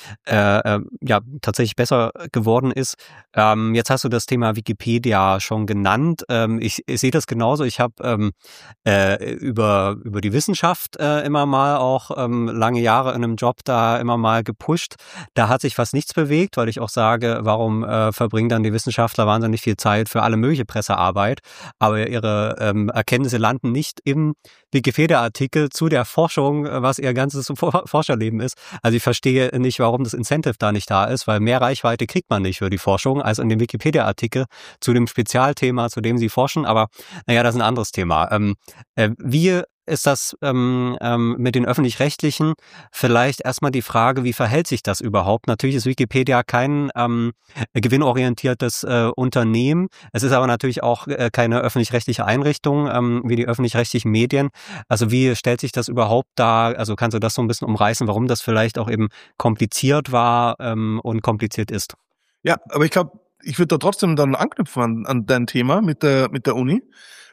ja tatsächlich besser geworden ist. Jetzt hast du das Thema Wikipedia schon genannt. Ich sehe das genauso. Ich habe über die Wissenschaft immer mal auch lange Jahre in einem Job da immer mal gepusht. Da hat sich fast nichts bewegt, weil ich auch sage, warum verbringen dann die Wissenschaftler wahnsinnig viel Zeit für alle mögliche Pressearbeit, aber ihre Erkenntnisse landen nicht im Wikipedia-Artikel zu der Forschung, was ihr ganzes Forscherleben ist. Also ich verstehe nicht, warum das Incentive da nicht da ist, weil mehr Reichweite kriegt man nicht für die Forschung als in dem Wikipedia-Artikel zu dem Spezialthema, zu dem sie forschen, aber naja, das ist ein anderes Thema. Wie ist das mit den Öffentlich-Rechtlichen? Vielleicht erstmal die Frage, wie verhält sich das überhaupt? Natürlich ist Wikipedia kein gewinnorientiertes Unternehmen. Es ist aber natürlich auch keine öffentlich-rechtliche Einrichtung wie die öffentlich-rechtlichen Medien. Also wie stellt sich das überhaupt dar? Also kannst du das so ein bisschen umreißen, warum das vielleicht auch eben kompliziert war und kompliziert ist? Ja, aber ich glaube, ich würde da trotzdem dann anknüpfen an dein Thema mit der Uni,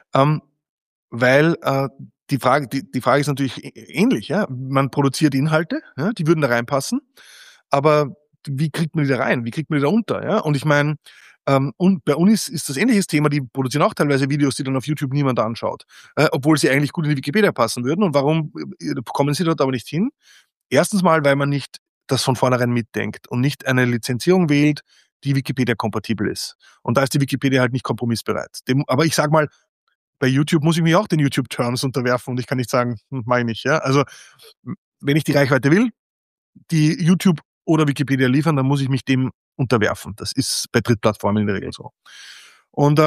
weil die Frage ist natürlich ähnlich. Ja, man produziert Inhalte, ja, die würden da reinpassen, aber wie kriegt man die da rein? Wie kriegt man die da unter? Ja, und ich meine, und bei Unis ist das ähnliches Thema. Die produzieren auch teilweise Videos, die dann auf YouTube niemand anschaut, obwohl sie eigentlich gut in die Wikipedia passen würden. Und warum kommen sie dort aber nicht hin? Erstens mal, weil man nicht das von vornherein mitdenkt und nicht eine Lizenzierung wählt, die Wikipedia-kompatibel ist. Und da ist die Wikipedia halt nicht kompromissbereit. Aber ich sag mal, bei YouTube muss ich mich auch den YouTube-Terms unterwerfen und ich kann nicht sagen, mach ich nicht. Ja? Also wenn ich die Reichweite will, die YouTube oder Wikipedia liefern, dann muss ich mich dem unterwerfen. Das ist bei Drittplattformen in der Regel so. Und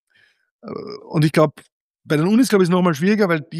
ich glaube, bei den Unis, glaube ich, ist es nochmal schwieriger, weil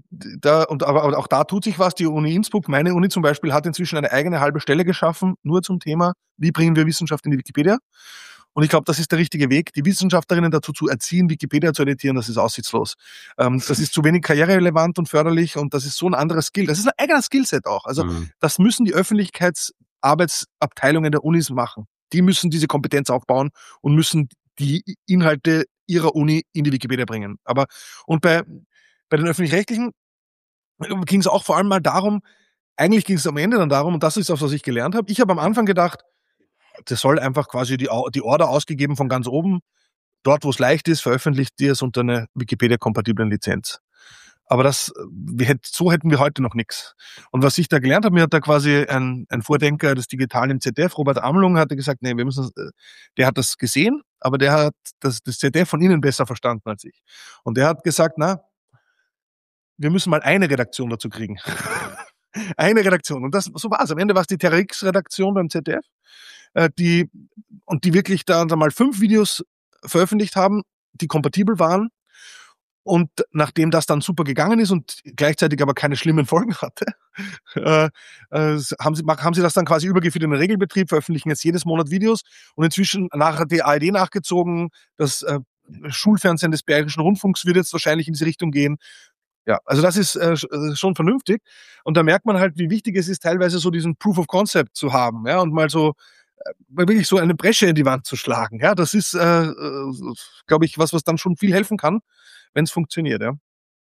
aber auch da tut sich was. Die Uni Innsbruck, meine Uni zum Beispiel, hat inzwischen eine eigene halbe Stelle geschaffen, nur zum Thema, wie bringen wir Wissenschaft in die Wikipedia? Und ich glaube, das ist der richtige Weg, die Wissenschaftlerinnen dazu zu erziehen, Wikipedia zu editieren, das ist aussichtslos. Das ist zu wenig karriererelevant und förderlich und das ist so ein anderes Skill. Das ist ein eigener Skillset auch. Also das müssen die Öffentlichkeitsarbeitsabteilungen der Unis machen. Die müssen diese Kompetenz aufbauen und müssen die Inhalte ihrer Uni in die Wikipedia bringen. Und bei den Öffentlich-Rechtlichen ging es auch vor allem mal darum, eigentlich ging es am Ende dann darum, und das ist das, was ich gelernt habe. Ich habe am Anfang gedacht, das soll einfach quasi die Order ausgegeben von ganz oben. Dort, wo es leicht ist, veröffentlicht ihr es unter einer Wikipedia-kompatiblen Lizenz. Aber so hätten wir heute noch nichts. Und was ich da gelernt habe, mir hat da quasi ein Vordenker des Digitalen im ZDF, Robert Amlung, hatte gesagt, nee, der hat das gesehen, aber der hat das ZDF von innen besser verstanden als ich. Und der hat gesagt, wir müssen mal eine Redaktion dazu kriegen. Eine Redaktion. Und so war es. Am Ende war es die Terra X-Redaktion beim ZDF, die wirklich da mal 5 Videos veröffentlicht haben, die kompatibel waren. Und nachdem das dann super gegangen ist und gleichzeitig aber keine schlimmen Folgen hatte, haben sie das dann quasi übergeführt in den Regelbetrieb, veröffentlichen jetzt jedes Monat Videos und inzwischen hat die ARD nachgezogen, das Schulfernsehen des Bayerischen Rundfunks wird jetzt wahrscheinlich in diese Richtung gehen. Ja, also das ist schon vernünftig. Und da merkt man halt, wie wichtig es ist, teilweise so diesen Proof of Concept zu haben, ja, und mal so wirklich so eine Bresche in die Wand zu schlagen. Ja, das ist, glaube ich, was dann schon viel helfen kann, wenn es funktioniert, ja.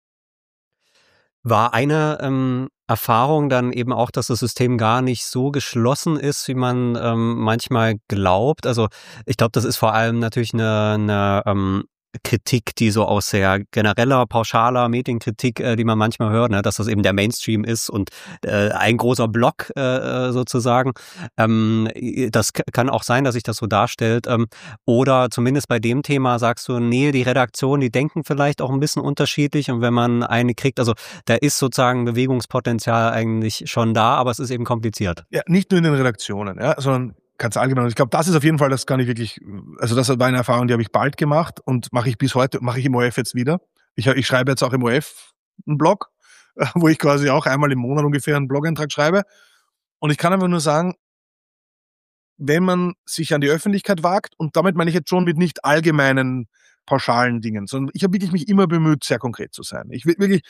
War eine Erfahrung dann eben auch, dass das System gar nicht so geschlossen ist, wie man manchmal glaubt? Also ich glaube, das ist vor allem natürlich eine Kritik, die so aus sehr genereller, pauschaler Medienkritik, die man manchmal hört, ne, dass das eben der Mainstream ist und ein großer Block sozusagen. Das kann auch sein, dass sich das so darstellt. Oder zumindest bei dem Thema sagst du, nee, die Redaktion, die denken vielleicht auch ein bisschen unterschiedlich und wenn man eine kriegt, also da ist sozusagen Bewegungspotenzial eigentlich schon da, aber es ist eben kompliziert. Ja, nicht nur in den Redaktionen, ja, sondern ganz allgemein. Ich glaube, das ist auf jeden Fall, das kann ich wirklich, also das war eine Erfahrung, die habe ich bald gemacht und mache ich bis heute, mache ich im ORF jetzt wieder. Ich schreibe jetzt auch im ORF einen Blog, wo ich quasi auch einmal im Monat ungefähr einen Blog-Eintrag schreibe. Und ich kann einfach nur sagen, wenn man sich an die Öffentlichkeit wagt, und damit meine ich jetzt schon mit nicht allgemeinen, pauschalen Dingen, sondern ich habe wirklich mich immer bemüht, sehr konkret zu sein. Ich will wirklich,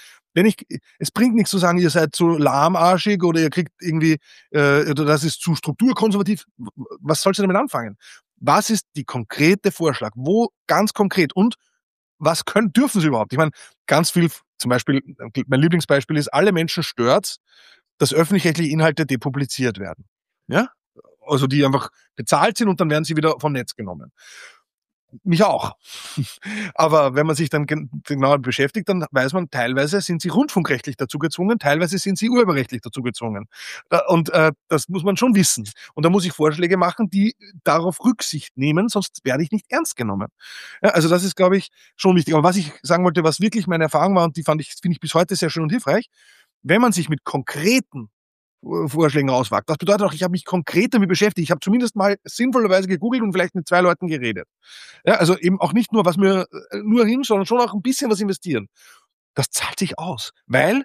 es bringt nichts zu sagen, ihr seid zu lahmarschig oder ihr kriegt irgendwie, oder das ist zu strukturkonservativ. Was sollst du damit anfangen? Was ist die konkrete Vorschlag? Wo ganz konkret? Und was dürfen sie überhaupt? Ich meine, ganz viel, zum Beispiel, mein Lieblingsbeispiel ist, alle Menschen stört's, dass öffentlich-rechtliche Inhalte depubliziert werden. Ja? Also die einfach bezahlt sind und dann werden sie wieder vom Netz genommen. Mich auch. Aber wenn man sich dann genauer beschäftigt, dann weiß man, teilweise sind sie rundfunkrechtlich dazu gezwungen, teilweise sind sie urheberrechtlich dazu gezwungen. Und das muss man schon wissen. Und da muss ich Vorschläge machen, die darauf Rücksicht nehmen, sonst werde ich nicht ernst genommen. Ja, also das ist, glaube ich, schon wichtig. Aber was ich sagen wollte, was wirklich meine Erfahrung war, und die finde ich bis heute sehr schön und hilfreich, wenn man sich mit konkreten Vorschlägen auswagt. Das bedeutet auch, ich habe mich konkret damit beschäftigt. Ich habe zumindest mal sinnvollerweise gegoogelt und vielleicht mit 2 Leuten geredet. Ja, also eben auch nicht nur was mir nur hin, sondern schon auch ein bisschen was investieren. Das zahlt sich aus, weil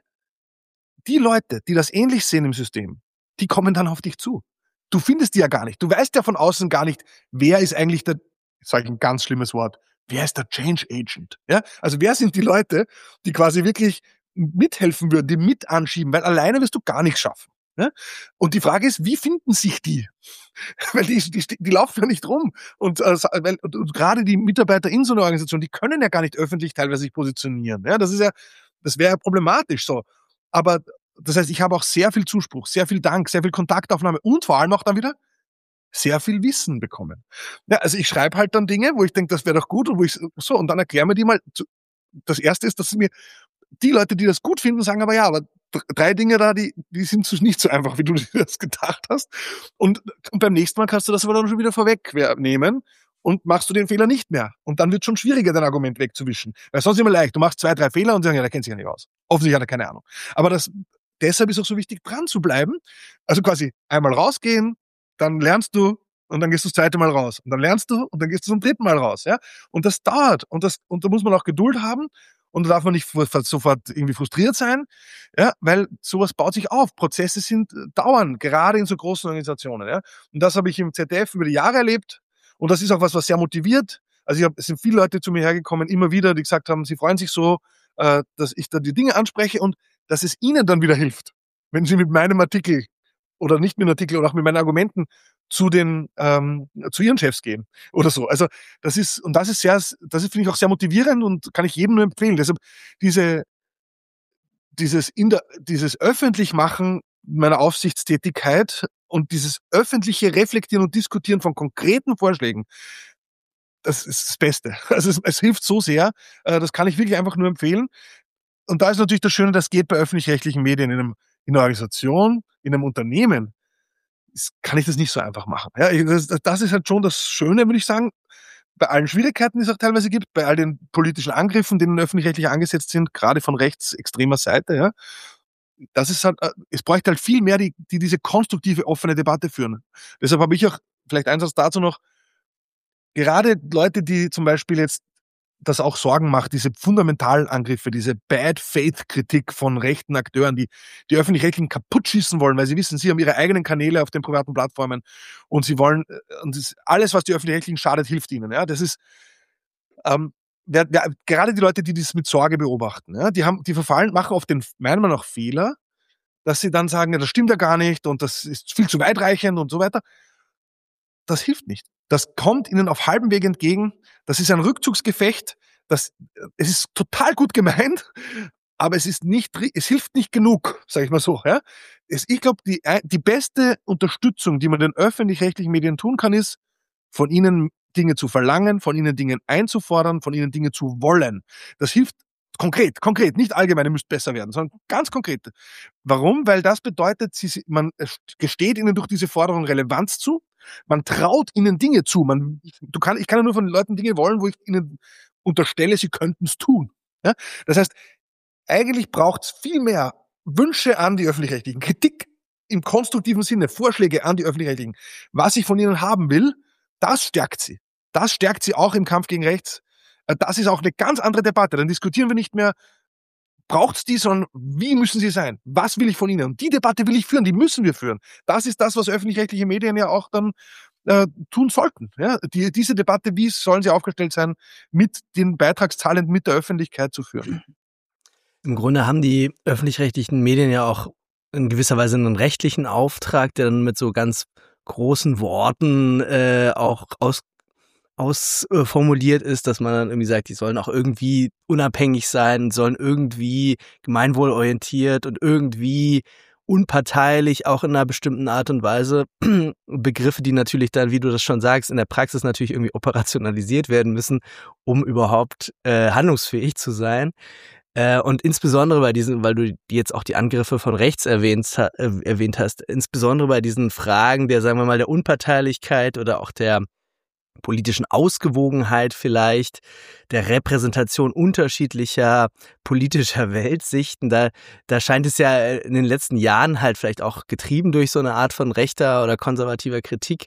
die Leute, die das ähnlich sehen im System, die kommen dann auf dich zu. Du findest die ja gar nicht. Du weißt ja von außen gar nicht, wer ist eigentlich der, sage ich ein ganz schlimmes Wort, wer ist der Change Agent? Ja, also wer sind die Leute, die quasi wirklich mithelfen würden, die mit anschieben, weil alleine wirst du gar nichts schaffen. Ja? Und die Frage ist, wie finden sich die? Weil die laufen ja nicht rum. Und gerade die Mitarbeiter in so einer Organisation, die können ja gar nicht öffentlich teilweise sich positionieren. Ja, das wäre ja problematisch so. Aber das heißt, ich habe auch sehr viel Zuspruch, sehr viel Dank, sehr viel Kontaktaufnahme und vor allem auch dann wieder sehr viel Wissen bekommen. Ja, also ich schreibe halt dann Dinge, wo ich denke, das wäre doch gut, und und dann erklären wir die mal. Das erste ist, dass mir die Leute, die das gut finden, sagen aber ja, aber 3 Dinge da, die sind nicht so einfach, wie du dir das gedacht hast. Und beim nächsten Mal kannst du das aber dann schon wieder vorwegnehmen und machst du den Fehler nicht mehr. Und dann wird es schon schwieriger, dein Argument wegzuwischen. Weil sonst immer leicht, du machst 2, 3 Fehler und sagen, ja, der kennt sich ja nicht aus. Offensichtlich hat er keine Ahnung. Aber deshalb ist auch so wichtig, dran zu bleiben. Also quasi einmal rausgehen, dann lernst du und dann gehst du das 2. Mal raus. Und dann lernst du und dann gehst du zum 3. Mal raus. Ja? Und das dauert. Und da muss man auch Geduld haben. Und da darf man nicht sofort irgendwie frustriert sein, ja, weil sowas baut sich auf. Prozesse dauern, gerade in so großen Organisationen. Ja. Und das habe ich im ZDF über die Jahre erlebt. Und das ist auch was sehr motiviert. Also es sind viele Leute zu mir hergekommen, immer wieder, die gesagt haben, sie freuen sich so, dass ich da die Dinge anspreche und dass es ihnen dann wieder hilft, wenn sie mit meinem Artikel oder nicht mit einem Artikel oder auch mit meinen Argumenten zu ihren Chefs gehen oder so. Also das ist finde ich auch sehr motivierend und kann ich jedem nur empfehlen. Deshalb dieses Öffentlichmachen meiner Aufsichtstätigkeit und dieses öffentliche Reflektieren und Diskutieren von konkreten Vorschlägen, das ist das Beste. Also es hilft so sehr, das kann ich wirklich einfach nur empfehlen. Und da ist natürlich das Schöne, das geht bei öffentlich-rechtlichen Medien in einer Organisation, in einem Unternehmen, kann ich das nicht so einfach machen. Ja, das ist halt schon das Schöne, würde ich sagen, bei allen Schwierigkeiten, die es auch teilweise gibt, bei all den politischen Angriffen, denen öffentlich-rechtlich angesetzt sind, gerade von rechtsextremer Seite, ja, das ist halt, es bräuchte halt viel mehr, die diese konstruktive, offene Debatte führen. Deshalb habe ich auch, vielleicht ein Satz dazu noch, gerade Leute, die zum Beispiel jetzt das auch Sorgen macht, diese fundamentalen Angriffe, diese Bad-Faith-Kritik von rechten Akteuren, die öffentlich-rechtlichen kaputt schießen wollen, weil sie wissen, sie haben ihre eigenen Kanäle auf den privaten Plattformen und sie wollen, und alles, was die öffentlich-rechtlichen schadet, hilft ihnen. Ja, das ist, gerade die Leute, die das mit Sorge beobachten, ja, die machen oft den, meiner Meinung nach, Fehler, dass sie dann sagen, ja, das stimmt ja gar nicht und das ist viel zu weitreichend und so weiter. Das hilft nicht. Das kommt ihnen auf halbem Weg entgegen. Das ist ein Rückzugsgefecht. Es ist total gut gemeint, aber es hilft nicht genug, sage ich mal so. Ja? Ich glaube, die beste Unterstützung, die man den öffentlich-rechtlichen Medien tun kann, ist, von ihnen Dinge zu verlangen, von ihnen Dinge einzufordern, von ihnen Dinge zu wollen. Das hilft konkret, nicht allgemein, ihr müsst besser werden, sondern ganz konkret. Warum? Weil das bedeutet, man gesteht ihnen durch diese Forderung Relevanz zu, man traut ihnen Dinge zu. Ich kann ja nur von den Leuten Dinge wollen, wo ich ihnen unterstelle, sie könnten es tun. Ja? Das heißt, eigentlich braucht es viel mehr Wünsche an die Öffentlich-Rechtlichen, Kritik im konstruktiven Sinne, Vorschläge an die Öffentlich-Rechtlichen, was ich von ihnen haben will. Das stärkt sie. Das stärkt sie auch im Kampf gegen rechts. Das ist auch eine ganz andere Debatte. Dann diskutieren wir nicht mehr, braucht's die, sondern wie müssen sie sein? Was will ich von ihnen? Und die Debatte will ich führen, die müssen wir führen. Das ist das, was öffentlich-rechtliche Medien ja auch dann tun sollten. Ja? Diese Debatte, wie sollen sie aufgestellt sein, mit den Beitragszahlenden, mit der Öffentlichkeit zu führen? Im Grunde haben die öffentlich-rechtlichen Medien ja auch in gewisser Weise einen rechtlichen Auftrag, der dann mit so ganz großen Worten auch ausformuliert ist, dass man dann irgendwie sagt, die sollen auch irgendwie unabhängig sein, sollen irgendwie gemeinwohlorientiert und irgendwie unparteilich, auch in einer bestimmten Art und Weise. Begriffe, die natürlich dann, wie du das schon sagst, in der Praxis natürlich irgendwie operationalisiert werden müssen, um überhaupt handlungsfähig zu sein. Und insbesondere bei diesen, weil du jetzt auch die Angriffe von rechts erwähnt hast, insbesondere bei diesen Fragen der, sagen wir mal, der Unparteilichkeit oder auch der politischen Ausgewogenheit vielleicht, der Repräsentation unterschiedlicher politischer Weltsichten, da scheint es ja in den letzten Jahren halt vielleicht auch getrieben durch so eine Art von rechter oder konservativer Kritik,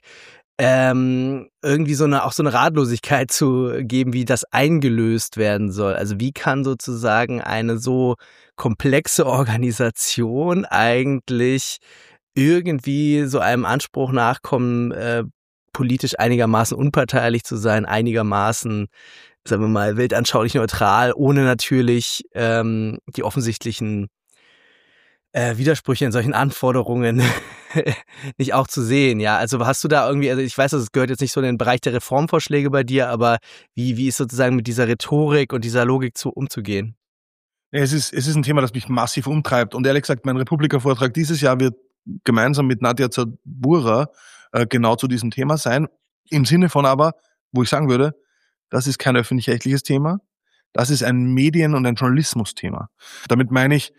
irgendwie auch so eine Ratlosigkeit zu geben, wie das eingelöst werden soll. Also wie kann sozusagen eine so komplexe Organisation eigentlich irgendwie so einem Anspruch nachkommen, politisch einigermaßen unparteilich zu sein, einigermaßen, sagen wir mal, weltanschaulich neutral, ohne natürlich die offensichtlichen Widersprüche in solchen Anforderungen nicht auch zu sehen. Ja, also hast du da irgendwie, also ich weiß, das gehört jetzt nicht so in den Bereich der Reformvorschläge bei dir, aber wie ist sozusagen mit dieser Rhetorik und dieser Logik umzugehen? Ja, es ist ein Thema, das mich massiv umtreibt. Und ehrlich gesagt, mein Republika-Vortrag dieses Jahr wird gemeinsam mit Nadja Zadbura genau zu diesem Thema sein. Im Sinne von aber, wo ich sagen würde, das ist kein öffentlich-rechtliches Thema, das ist ein Medien- und ein Journalismus-Thema. Damit meine ich,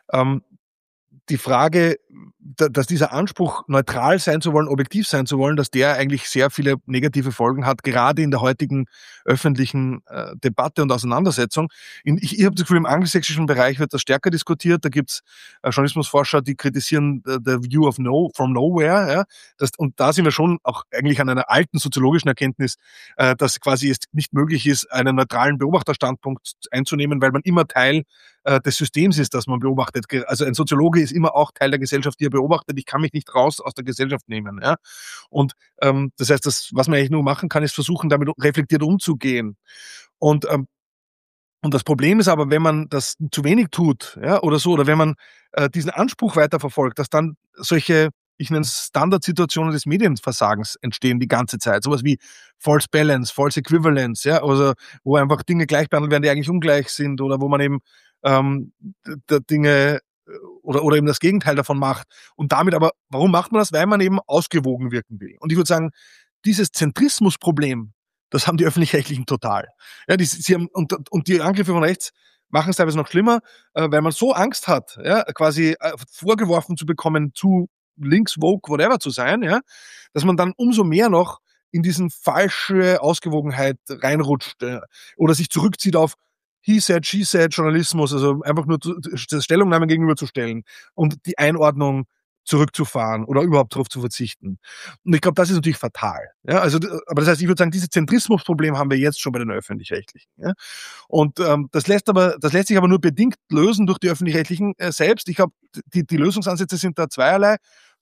die Frage, dass dieser Anspruch, neutral sein zu wollen, objektiv sein zu wollen, dass der eigentlich sehr viele negative Folgen hat, gerade in der heutigen öffentlichen Debatte und Auseinandersetzung. Ich habe das Gefühl, im angelsächsischen Bereich wird das stärker diskutiert. Da gibt's Journalismusforscher, die kritisieren the view of from nowhere. Ja? Und da sind wir schon auch eigentlich an einer alten soziologischen Erkenntnis, dass quasi es nicht möglich ist, einen neutralen Beobachterstandpunkt einzunehmen, weil man immer Teil des Systems ist, das man beobachtet. Also ein Soziologe ist immer auch Teil der Gesellschaft, die er beobachtet. Ich kann mich nicht raus aus der Gesellschaft nehmen. Ja? Und das heißt, was man eigentlich nur machen kann, ist versuchen, damit reflektiert umzugehen. Und das Problem ist aber, wenn man das zu wenig tut, ja, oder so, oder wenn man diesen Anspruch weiterverfolgt, dass dann solche, ich nenne es Standardsituationen des Medienversagens entstehen die ganze Zeit. Sowas wie False Balance, False Equivalence, ja, also wo einfach Dinge gleich behandelt werden, die eigentlich ungleich sind, oder wo man eben Dinge oder eben das Gegenteil davon macht. Und damit aber, warum macht man das? Weil man eben ausgewogen wirken will. Und ich würde sagen, dieses Zentrismusproblem, das haben die Öffentlich-Rechtlichen total. Ja, sie haben, und die Angriffe von rechts machen es teilweise noch schlimmer, weil man so Angst hat, ja, quasi vorgeworfen zu bekommen, zu links, woke, whatever zu sein, ja, dass man dann umso mehr noch in diesen falsche Ausgewogenheit reinrutscht oder sich zurückzieht auf He said, she said Journalismus, also einfach nur Stellungnahmen gegenüberzustellen und die Einordnung zurückzufahren oder überhaupt darauf zu verzichten. Und ich glaube, das ist natürlich fatal. Ja, also, aber das heißt, ich würde sagen, dieses Zentrismusproblem haben wir jetzt schon bei den Öffentlich-Rechtlichen. Ja? Und das lässt sich aber nur bedingt lösen durch die Öffentlich-Rechtlichen selbst. Ich glaube, die Lösungsansätze sind da zweierlei.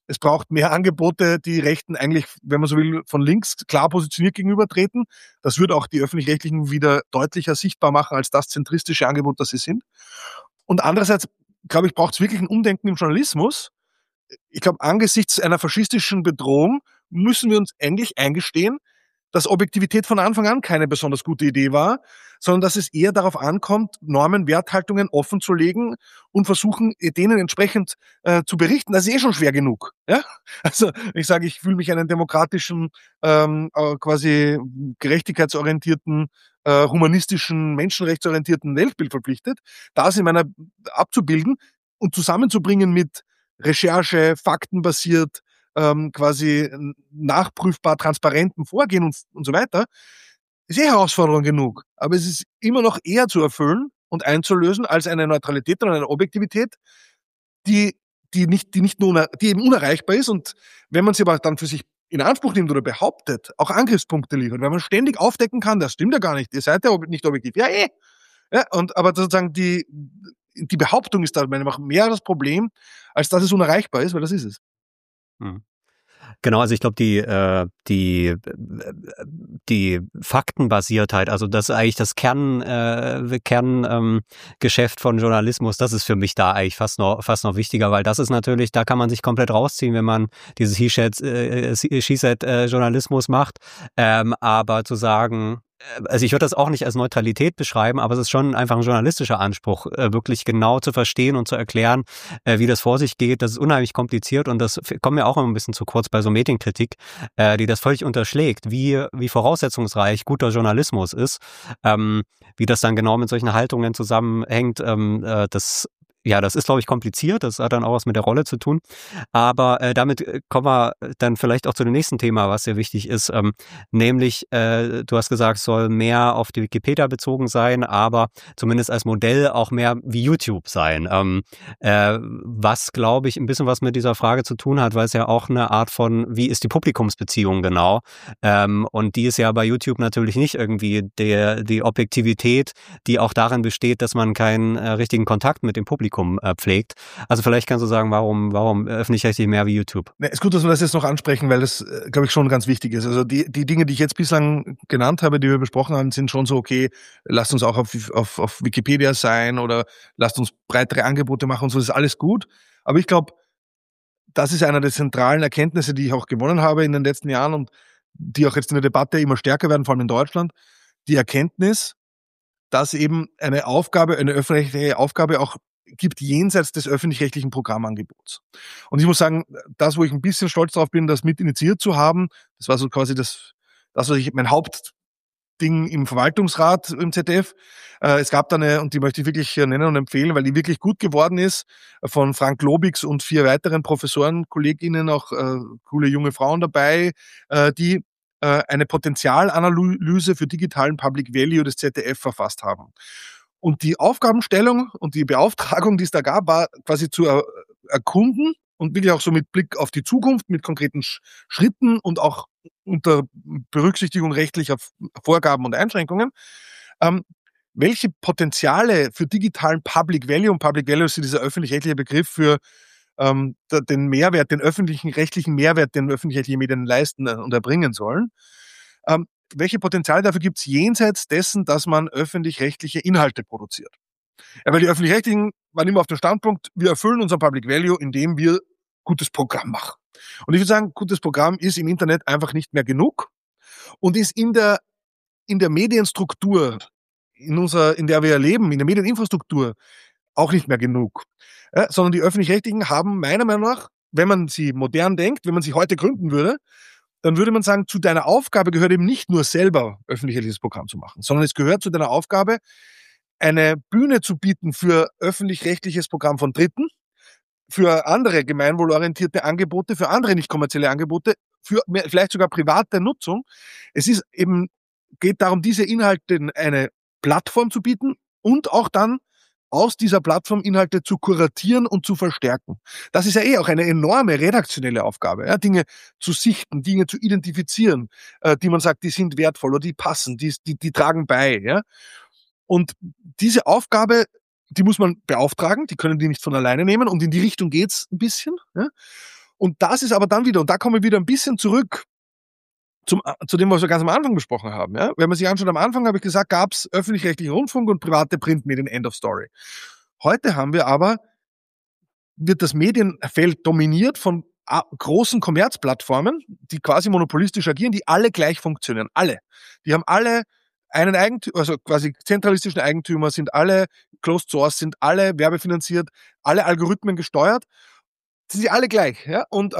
Es braucht mehr Angebote, die Rechten eigentlich, wenn man so will, von links klar positioniert gegenübertreten. Das würde auch die Öffentlich-Rechtlichen wieder deutlicher sichtbar machen als das zentristische Angebot, das sie sind. Und andererseits, glaube ich, braucht es wirklich ein Umdenken im Journalismus. Ich glaube, angesichts einer faschistischen Bedrohung müssen wir uns eigentlich eingestehen, dass Objektivität von Anfang an keine besonders gute Idee war, sondern dass es eher darauf ankommt, Normen, Werthaltungen offen zu legen und versuchen, denen entsprechend zu berichten. Das ist schon schwer genug. Ja? Also ich sage, ich fühle mich einen demokratischen, quasi gerechtigkeitsorientierten, humanistischen, menschenrechtsorientierten Weltbild verpflichtet, das in meiner abzubilden und zusammenzubringen mit Recherche, faktenbasiert, quasi nachprüfbar, transparenten Vorgehen und so weiter, ist Herausforderung genug. Aber es ist immer noch eher zu erfüllen und einzulösen als eine Neutralität oder eine Objektivität, die eben unerreichbar ist. Und wenn man sie aber dann für sich in Anspruch nimmt oder behauptet, auch Angriffspunkte liefert, weil man ständig aufdecken kann, das stimmt ja gar nicht, ihr seid ja nicht objektiv. Ja, eh. Ja, aber sozusagen die Behauptung ist da mehr das Problem, als dass es unerreichbar ist, weil das ist es. Genau, also ich glaube, die Faktenbasiertheit, also das ist eigentlich das Kerngeschäft von Journalismus, das ist für mich da eigentlich fast noch wichtiger, weil das ist natürlich, da kann man sich komplett rausziehen, wenn man dieses She-Said-Journalismus macht, aber zu sagen, also ich würde das auch nicht als Neutralität beschreiben, aber es ist schon einfach ein journalistischer Anspruch, wirklich genau zu verstehen und zu erklären, wie das vor sich geht. Das ist unheimlich kompliziert und das kommt mir auch immer ein bisschen zu kurz bei so Medienkritik, die das völlig unterschlägt, wie voraussetzungsreich guter Journalismus ist, wie das dann genau mit solchen Haltungen zusammenhängt, das ist, glaube ich, kompliziert. Das hat dann auch was mit der Rolle zu tun. Aber damit kommen wir dann vielleicht auch zu dem nächsten Thema, was sehr wichtig ist. Nämlich, du hast gesagt, es soll mehr auf die Wikipedia bezogen sein, aber zumindest als Modell auch mehr wie YouTube sein. Was, glaube ich, ein bisschen was mit dieser Frage zu tun hat, weil es ja auch eine Art von, wie ist die Publikumsbeziehung genau? Und die ist ja bei YouTube natürlich nicht irgendwie die Objektivität, die auch darin besteht, dass man keinen richtigen Kontakt mit dem Publikum pflegt. Also vielleicht kannst du sagen, warum öffentlich-rechtlich mehr wie YouTube? Ja, ist gut, dass wir das jetzt noch ansprechen, weil das, glaube ich, schon ganz wichtig ist. Also die Dinge, die ich jetzt bislang genannt habe, die wir besprochen haben, sind schon so, okay, lasst uns auch auf Wikipedia sein oder lasst uns breitere Angebote machen und so, das ist alles gut. Aber ich glaube, das ist einer der zentralen Erkenntnisse, die ich auch gewonnen habe in den letzten Jahren und die auch jetzt in der Debatte immer stärker werden, vor allem in Deutschland. Die Erkenntnis, dass eben eine öffentliche Aufgabe auch gibt jenseits des öffentlich-rechtlichen Programmangebots. Und ich muss sagen, das, wo ich ein bisschen stolz drauf bin, das mit initiiert zu haben, das war so quasi was mein Hauptding im Verwaltungsrat im ZDF. Es gab da und die möchte ich wirklich nennen und empfehlen, weil die wirklich gut geworden ist, von Frank Lobix und 4 weiteren Professoren, KollegInnen, auch coole junge Frauen dabei, die eine Potenzialanalyse für digitalen Public Value des ZDF verfasst haben. Und die Aufgabenstellung und die Beauftragung, die es da gab, war quasi zu erkunden und wirklich auch so mit Blick auf die Zukunft, mit konkreten Schritten und auch unter Berücksichtigung rechtlicher Vorgaben und Einschränkungen, welche Potenziale für digitalen Public Value, und Public Value ist dieser öffentlich-rechtliche Begriff für den Mehrwert, den öffentlichen rechtlichen Mehrwert, den öffentlich-rechtliche Medien leisten und erbringen sollen. Welche Potenziale dafür gibt es jenseits dessen, dass man öffentlich-rechtliche Inhalte produziert? Ja, weil die Öffentlich-Rechtlichen waren immer auf dem Standpunkt, wir erfüllen unser Public Value, indem wir gutes Programm machen. Und ich würde sagen, gutes Programm ist im Internet einfach nicht mehr genug und ist in der Medienstruktur, in der wir leben, in der Medieninfrastruktur auch nicht mehr genug. Ja, sondern die Öffentlich-Rechtlichen haben meiner Meinung nach, wenn man sie modern denkt, wenn man sie heute gründen würde, dann würde man sagen, zu deiner Aufgabe gehört eben nicht nur selber öffentlich-rechtliches Programm zu machen, sondern es gehört zu deiner Aufgabe, eine Bühne zu bieten für öffentlich-rechtliches Programm von Dritten, für andere gemeinwohlorientierte Angebote, für andere nicht kommerzielle Angebote, für vielleicht sogar private Nutzung. Geht darum, diese Inhalte eine Plattform zu bieten und auch dann aus dieser Plattform Inhalte zu kuratieren und zu verstärken. Das ist ja auch eine enorme redaktionelle Aufgabe, ja, Dinge zu sichten, Dinge zu identifizieren, die man sagt, die sind wertvoll oder die passen, die tragen bei. Ja. Und diese Aufgabe, die muss man beauftragen, die können die nicht von alleine nehmen und in die Richtung geht's ein bisschen. Ja. Und das ist aber dann wieder, und da kommen wir wieder ein bisschen zurück zu dem, was wir ganz am Anfang besprochen haben. Ja? Wenn man sich anschaut, am Anfang habe ich gesagt, gab es öffentlich-rechtlichen Rundfunk und private Printmedien, End of Story. Heute wird das Medienfeld dominiert von großen Kommerzplattformen, die quasi monopolistisch agieren, die alle gleich funktionieren. Alle. Die haben alle einen Eigentümer, also quasi zentralistischen Eigentümer, sind alle closed source, sind alle werbefinanziert, alle Algorithmen gesteuert, sind sie alle gleich. Ja? Und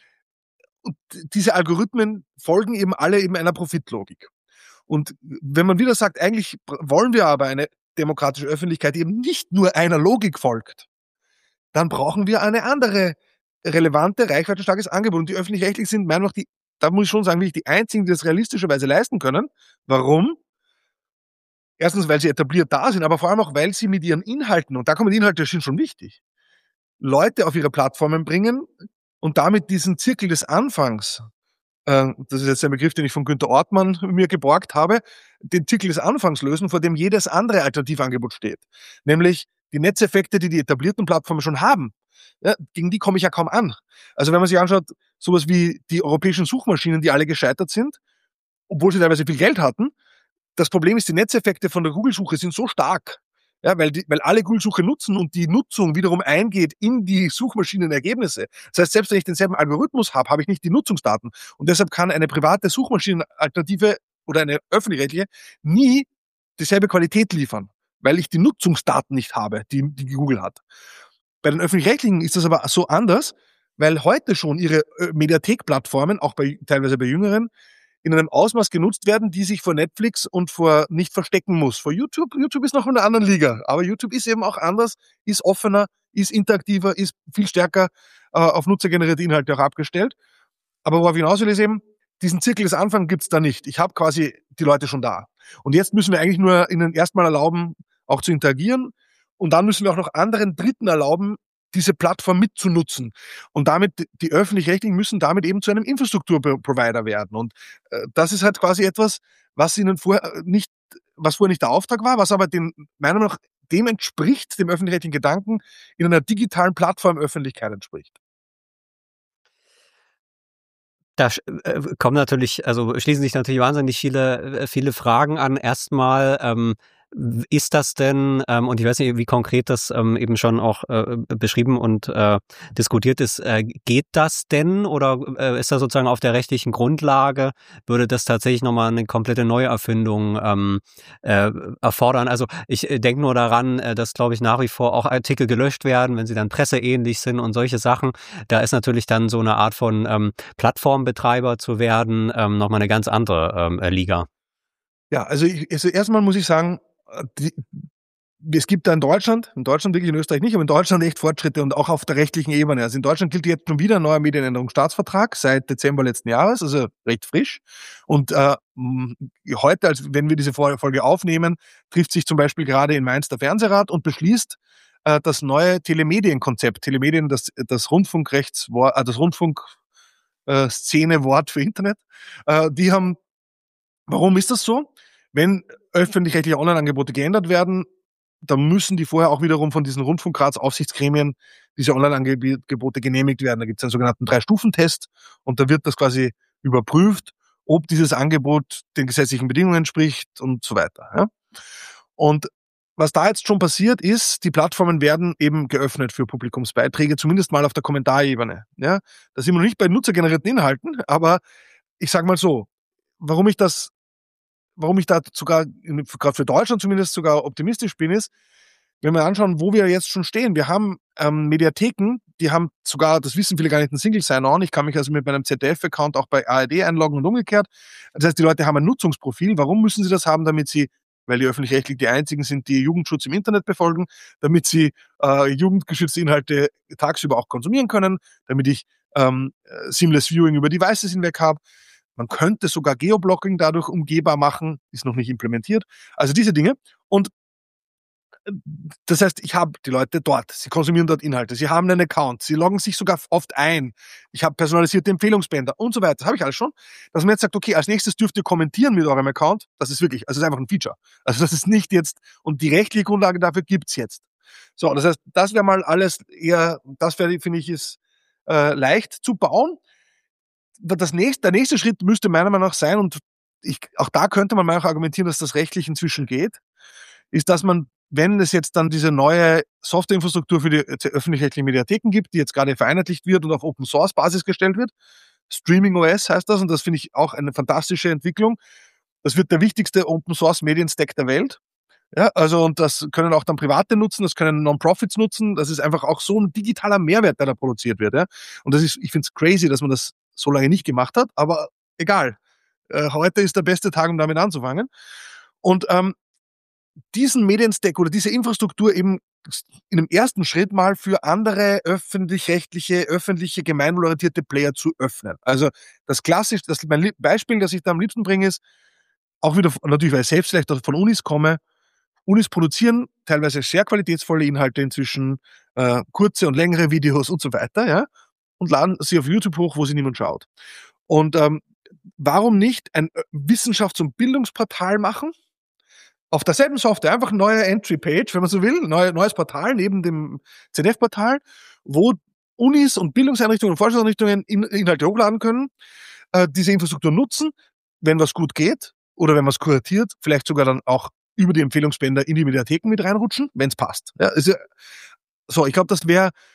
diese Algorithmen folgen eben alle eben einer Profitlogik. Und wenn man wieder sagt, eigentlich wollen wir aber eine demokratische Öffentlichkeit, die eben nicht nur einer Logik folgt, dann brauchen wir eine andere relevante, reichweitenstarkes Angebot. Und die Öffentlich-Rechtlichen sind meiner Meinung nach da muss ich schon sagen, wirklich die einzigen, die das realistischerweise leisten können. Warum? Erstens, weil sie etabliert da sind, aber vor allem auch, weil sie mit ihren Inhalten, und da kommen die Inhalte, sind schon wichtig, Leute auf ihre Plattformen bringen und damit diesen Zirkel des Anfangs, das ist jetzt ein Begriff, den ich von Günther Ortmann mir geborgt habe, den Zirkel des Anfangs lösen, vor dem jedes andere Alternativangebot steht. Nämlich die Netzeffekte, die etablierten Plattformen schon haben. Ja, gegen die komme ich ja kaum an. Also wenn man sich anschaut, sowas wie die europäischen Suchmaschinen, die alle gescheitert sind, obwohl sie teilweise viel Geld hatten, das Problem ist, die Netzeffekte von der Google-Suche sind so stark, ja, weil alle Google-Suche nutzen und die Nutzung wiederum eingeht in die Suchmaschinenergebnisse. Das heißt, selbst wenn ich denselben Algorithmus habe, habe ich nicht die Nutzungsdaten. Und deshalb kann eine private Suchmaschinenalternative oder eine öffentlich-rechtliche nie dieselbe Qualität liefern, weil ich die Nutzungsdaten nicht habe, die Google hat. Bei den öffentlich-rechtlichen ist das aber so anders, weil heute schon ihre Mediathek-Plattformen, auch teilweise bei Jüngeren, in einem Ausmaß genutzt werden, die sich vor Netflix und vor nicht verstecken muss. Vor YouTube ist noch in einer anderen Liga, aber YouTube ist eben auch anders, ist offener, ist interaktiver, ist viel stärker auf nutzergenerierte Inhalte auch abgestellt. Aber worauf ich hinaus will, ist eben, diesen Zirkel des Anfangs gibt's da nicht. Ich habe quasi die Leute schon da. Und jetzt müssen wir eigentlich nur ihnen erstmal erlauben, auch zu interagieren. Und dann müssen wir auch noch anderen Dritten erlauben, diese Plattform mitzunutzen. Und damit, die Öffentlich-Rechtlichen müssen damit eben zu einem Infrastrukturprovider werden. Und das ist halt quasi etwas, was vorher nicht der Auftrag war, was aber meiner Meinung nach dem entspricht, dem öffentlich-rechtlichen Gedanken, in einer digitalen Plattformöffentlichkeit entspricht. Da kommen natürlich, also schließen sich natürlich wahnsinnig viele Fragen an. Erstmal, ist das denn, und ich weiß nicht, wie konkret das eben schon auch beschrieben und diskutiert ist, geht das denn oder ist das sozusagen auf der rechtlichen Grundlage, würde das tatsächlich nochmal eine komplette Neuerfindung erfordern? Also ich denke nur daran, dass, glaube ich, nach wie vor auch Artikel gelöscht werden, wenn sie dann presseähnlich sind und solche Sachen. Da ist natürlich dann so eine Art von Plattformbetreiber zu werden nochmal eine ganz andere Liga. Ja, also erstmal muss ich sagen, es gibt da in Deutschland wirklich, in Österreich nicht, aber in Deutschland echt Fortschritte und auch auf der rechtlichen Ebene. Also in Deutschland gilt jetzt schon wieder ein neuer Medienänderungsstaatsvertrag seit Dezember letzten Jahres, also recht frisch. Und heute, als wenn wir diese Folge aufnehmen, trifft sich zum Beispiel gerade in Mainz der Fernsehrat und beschließt das neue Telemedienkonzept. Telemedien, das Rundfunkrechtswort, das Rundfunkszenewort für Internet. Warum ist das so? Wenn öffentlich-rechtliche Online-Angebote geändert werden, dann müssen die vorher auch wiederum von diesen Rundfunkraatsaufsichtsgremien diese Online-Angebote genehmigt werden. Da gibt es einen sogenannten 3-Stufen-Test und da wird das quasi überprüft, ob dieses Angebot den gesetzlichen Bedingungen entspricht und so weiter. Ja? Und was da jetzt schon passiert ist, die Plattformen werden eben geöffnet für Publikumsbeiträge, zumindest mal auf der Kommentarebene. Ja? Da sind wir noch nicht bei nutzergenerierten Inhalten, aber ich sage mal so, warum ich da sogar, gerade für Deutschland zumindest, sogar optimistisch bin, ist, wenn wir anschauen, wo wir jetzt schon stehen. Wir haben Mediatheken, die haben sogar, das wissen viele gar nicht, ein Single Sign-On. Ich kann mich also mit meinem ZDF-Account auch bei ARD einloggen und umgekehrt. Das heißt, die Leute haben ein Nutzungsprofil. Warum müssen sie das haben? Weil die Öffentlich-Rechtlichen die einzigen sind, die Jugendschutz im Internet befolgen, damit sie jugendgeschützte Inhalte tagsüber auch konsumieren können, damit ich Seamless Viewing über Devices hinweg habe. Man könnte sogar Geoblocking dadurch umgehbar machen, ist noch nicht implementiert. Also diese Dinge. Und das heißt, ich habe die Leute dort, sie konsumieren dort Inhalte, sie haben einen Account, sie loggen sich sogar oft ein. Ich habe personalisierte Empfehlungsbänder und so weiter. Das habe ich alles schon. Dass man jetzt sagt, okay, als nächstes dürft ihr kommentieren mit eurem Account. Das ist wirklich, also das ist einfach ein Feature. Also das ist nicht jetzt, und die rechtliche Grundlage dafür gibt's jetzt. So, das heißt, das wäre mal alles eher, das wäre, finde ich, ist leicht zu bauen. Der nächste Schritt müsste meiner Meinung nach sein, und auch da könnte man auch argumentieren, dass das rechtlich inzwischen geht, ist, dass man, wenn es jetzt dann diese neue Softwareinfrastruktur für die öffentlich-rechtlichen Mediatheken gibt, die jetzt gerade vereinheitlicht wird und auf Open-Source-Basis gestellt wird, Streaming OS heißt das, und das finde ich auch eine fantastische Entwicklung. Das wird der wichtigste Open-Source-Medien-Stack der Welt. Ja, also, und das können auch dann Private nutzen, das können Non-Profits nutzen. Das ist einfach auch so ein digitaler Mehrwert, der da produziert wird. Ja. Und ich finde es crazy, dass man das so lange nicht gemacht hat, aber egal. Heute ist der beste Tag, um damit anzufangen. Und diesen Medienstack oder diese Infrastruktur eben in einem ersten Schritt mal für andere öffentliche, gemeinwohlorientierte Player zu öffnen. Also mein Beispiel, das ich da am liebsten bringe, ist, auch wieder natürlich, weil ich selbst vielleicht von Unis komme. Unis produzieren teilweise sehr qualitätsvolle Inhalte inzwischen, kurze und längere Videos und so weiter, ja, und laden sie auf YouTube hoch, wo sie niemand schaut. Und warum nicht ein Wissenschafts- und Bildungsportal machen? Auf derselben Software, einfach eine neue Entry-Page, wenn man so will, neues Portal neben dem ZDF-Portal, wo Unis und Bildungseinrichtungen und Forschungseinrichtungen Inhalte hochladen können, diese Infrastruktur nutzen, wenn was gut geht oder wenn man es kuratiert, vielleicht sogar dann auch über die Empfehlungsbänder in die Mediatheken mit reinrutschen, wenn es passt. Ja, also, so, ich glaube, das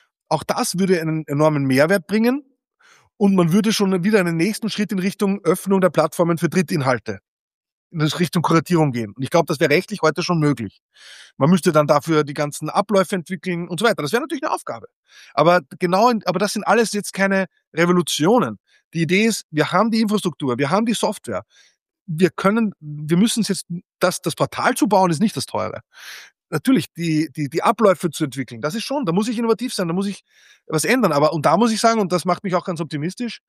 würde einen enormen Mehrwert bringen, und man würde schon wieder einen nächsten Schritt in Richtung Öffnung der Plattformen für Drittinhalte, in Richtung Kuratierung gehen. Und ich glaube, das wäre rechtlich heute schon möglich. Man müsste dann dafür die ganzen Abläufe entwickeln und so weiter. Das wäre natürlich eine Aufgabe. Aber das sind alles jetzt keine Revolutionen. Die Idee ist, wir haben die Infrastruktur, wir haben die Software. Wir müssen es jetzt, das Portal zu bauen, ist nicht das Teure. Natürlich, die Abläufe zu entwickeln, das ist schon, da muss ich innovativ sein, da muss ich was ändern. Und da muss ich sagen, und das macht mich auch ganz optimistisch,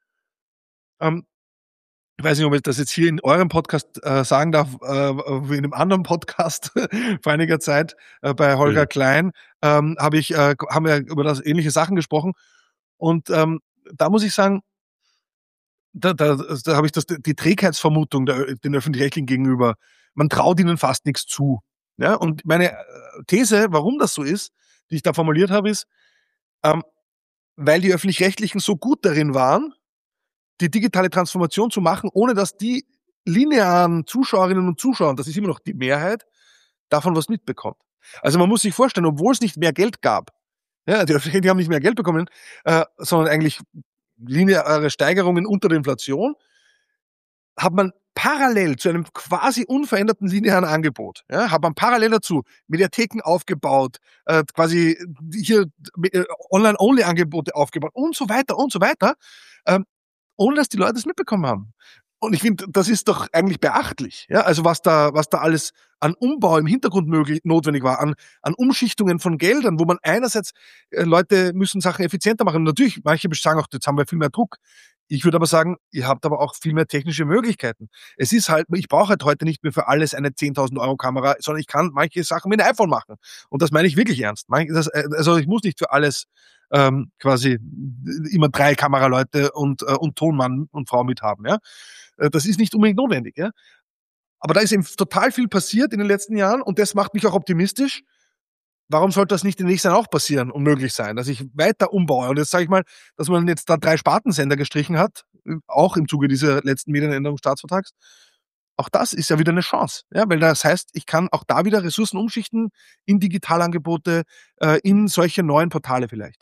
ich weiß nicht, ob ich das jetzt hier in eurem Podcast sagen darf, in einem anderen Podcast vor einiger Zeit bei Holger Klein haben wir über ähnliche Sachen gesprochen. Und da muss ich sagen, da habe ich die Trägheitsvermutung den Öffentlich-Rechtlichen gegenüber. Man traut ihnen fast nichts zu. Ja? Und meine These, warum das so ist, die ich da formuliert habe, ist, weil die Öffentlich-Rechtlichen so gut darin waren, die digitale Transformation zu machen, ohne dass die linearen Zuschauerinnen und Zuschauer, das ist immer noch die Mehrheit, davon was mitbekommt. Also man muss sich vorstellen, obwohl es nicht mehr Geld gab, ja, die Öffentlich-Rechtlichen haben nicht mehr Geld bekommen, sondern eigentlich lineare Steigerungen unter der Inflation, hat man parallel zu einem quasi unveränderten linearen Angebot, ja, hat man parallel dazu Mediatheken aufgebaut, quasi hier Online-Only-Angebote aufgebaut und so weiter, ohne dass die Leute es mitbekommen haben. Und ich finde, das ist doch eigentlich beachtlich, ja, also was da alles an Umbau im Hintergrund notwendig war, an Umschichtungen von Geldern, wo man einerseits, Leute müssen Sachen effizienter machen. Und natürlich, manche sagen auch, jetzt haben wir viel mehr Druck. Ich würde aber sagen, ihr habt aber auch viel mehr technische Möglichkeiten. Es ist halt, ich brauche halt heute nicht mehr für alles eine 10.000 € Kamera, sondern ich kann manche Sachen mit einem iPhone machen. Und das meine ich wirklich ernst. Also ich muss nicht für alles quasi immer 3 Kameraleute und Tonmann und Frau mit haben. Ja? Das ist nicht unbedingt notwendig. Ja? Aber da ist eben total viel passiert in den letzten Jahren, und das macht mich auch optimistisch. Warum sollte das nicht demnächst dann auch passieren und möglich sein, dass ich weiter umbaue? Und jetzt sage ich mal, dass man jetzt da 3 Spartensender gestrichen hat, auch im Zuge dieser letzten Medienänderungsstaatsvertrags. Auch das ist ja wieder eine Chance, ja, weil das heißt, ich kann auch da wieder Ressourcen umschichten in Digitalangebote, in solche neuen Portale vielleicht.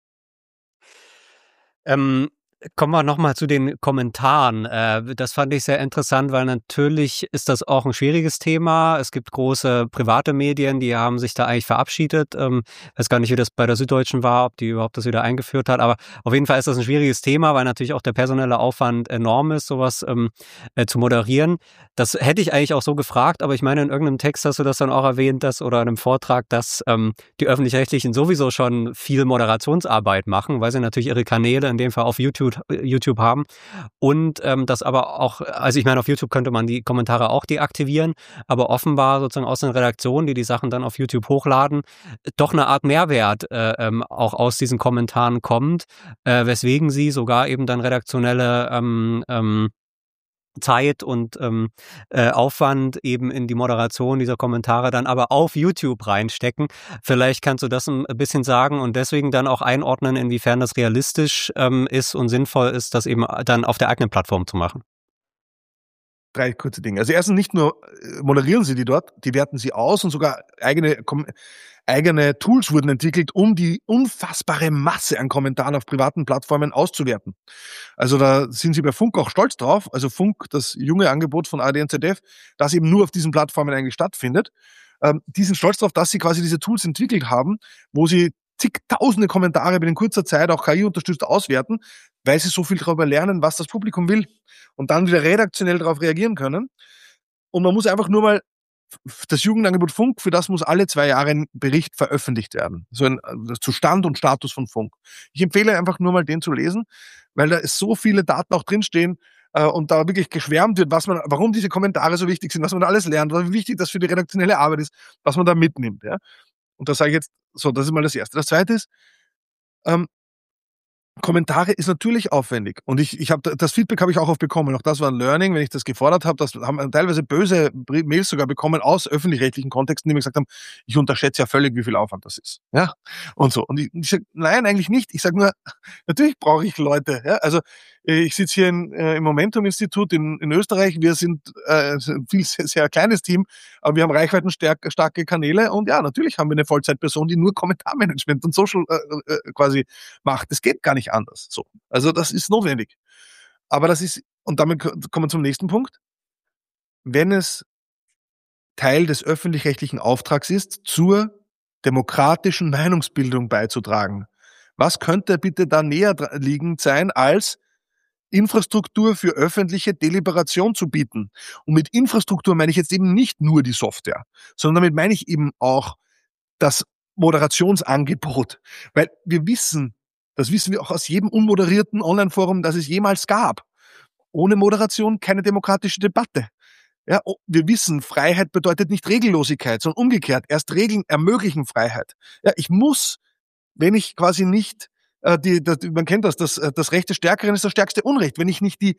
Kommen wir nochmal zu den Kommentaren. Das fand ich sehr interessant, weil natürlich ist das auch ein schwieriges Thema. Es gibt große private Medien, die haben sich da eigentlich verabschiedet. Weiß gar nicht, wie das bei der Süddeutschen war, ob die überhaupt das wieder eingeführt hat. Aber auf jeden Fall ist das ein schwieriges Thema, weil natürlich auch der personelle Aufwand enorm ist, sowas zu moderieren. Das hätte ich eigentlich auch so gefragt, aber ich meine, in irgendeinem Text hast du das dann auch erwähnt, oder in einem Vortrag, dass die Öffentlich-Rechtlichen sowieso schon viel Moderationsarbeit machen, weil sie natürlich ihre Kanäle, in dem Fall auf YouTube haben, und das aber auch, also ich meine, auf YouTube könnte man die Kommentare auch deaktivieren, aber offenbar sozusagen aus den Redaktionen, die Sachen dann auf YouTube hochladen, doch eine Art Mehrwert auch aus diesen Kommentaren kommt, weswegen sie sogar eben dann redaktionelle Zeit und Aufwand eben in die Moderation dieser Kommentare dann aber auf YouTube reinstecken. Vielleicht kannst du das ein bisschen sagen und deswegen dann auch einordnen, inwiefern das realistisch ist und sinnvoll ist, das eben dann auf der eigenen Plattform zu machen. 3 kurze Dinge. Also erstens, nicht nur moderieren sie die dort, die werten sie aus und sogar eigene Tools wurden entwickelt, um die unfassbare Masse an Kommentaren auf privaten Plattformen auszuwerten. Also da sind sie bei Funk auch stolz drauf. Also Funk, das junge Angebot von ARD und ZDF, das eben nur auf diesen Plattformen eigentlich stattfindet. Die sind stolz darauf, dass sie quasi diese Tools entwickelt haben, wo sie zigtausende Kommentare binnen kurzer Zeit auch KI-unterstützt auswerten, weil sie so viel darüber lernen, was das Publikum will und dann wieder redaktionell darauf reagieren können. Und man muss einfach nur mal das Jugendangebot Funk, für das muss alle 2 Jahre ein Bericht veröffentlicht werden. So ein Zustand und Status von Funk. Ich empfehle einfach nur mal den zu lesen, weil da so viele Daten auch drinstehen und da wirklich geschwärmt wird, warum diese Kommentare so wichtig sind, was man da alles lernt, wie wichtig das für die redaktionelle Arbeit ist, was man da mitnimmt. Ja? Und da sage ich jetzt, so, das ist mal das Erste. Das Zweite ist, Kommentare ist natürlich aufwendig und ich habe das Feedback habe ich auch oft bekommen. Auch das war ein Learning, wenn ich das gefordert habe. Das haben teilweise böse Mails sogar bekommen aus öffentlich-rechtlichen Kontexten, die mir gesagt haben, ich unterschätze ja völlig, wie viel Aufwand das ist. Ja, und so. Und ich sage, nein, eigentlich nicht. Ich sage nur, natürlich brauche ich Leute. Ja, also ich sitze hier im Momentum-Institut in Österreich. Wir sind ein sehr, sehr kleines Team, aber wir haben reichweitenstarke Kanäle und ja, natürlich haben wir eine Vollzeitperson, die nur Kommentarmanagement und Social quasi macht. Das geht gar nicht anders. So. Also das ist notwendig. Aber das ist, und damit kommen wir zum nächsten Punkt. Wenn es Teil des öffentlich-rechtlichen Auftrags ist, zur demokratischen Meinungsbildung beizutragen, was könnte bitte da näher liegend sein, als Infrastruktur für öffentliche Deliberation zu bieten? Und mit Infrastruktur meine ich jetzt eben nicht nur die Software, sondern damit meine ich eben auch das Moderationsangebot. Weil wir wissen, das wissen wir auch aus jedem unmoderierten Online-Forum, das es jemals gab. Ohne Moderation keine demokratische Debatte. Ja, wir wissen, Freiheit bedeutet nicht Regellosigkeit, sondern umgekehrt. Erst Regeln ermöglichen Freiheit. Ja, ich muss, wenn ich quasi nicht, man kennt das Recht des Stärkeren ist das stärkste Unrecht. Wenn ich nicht die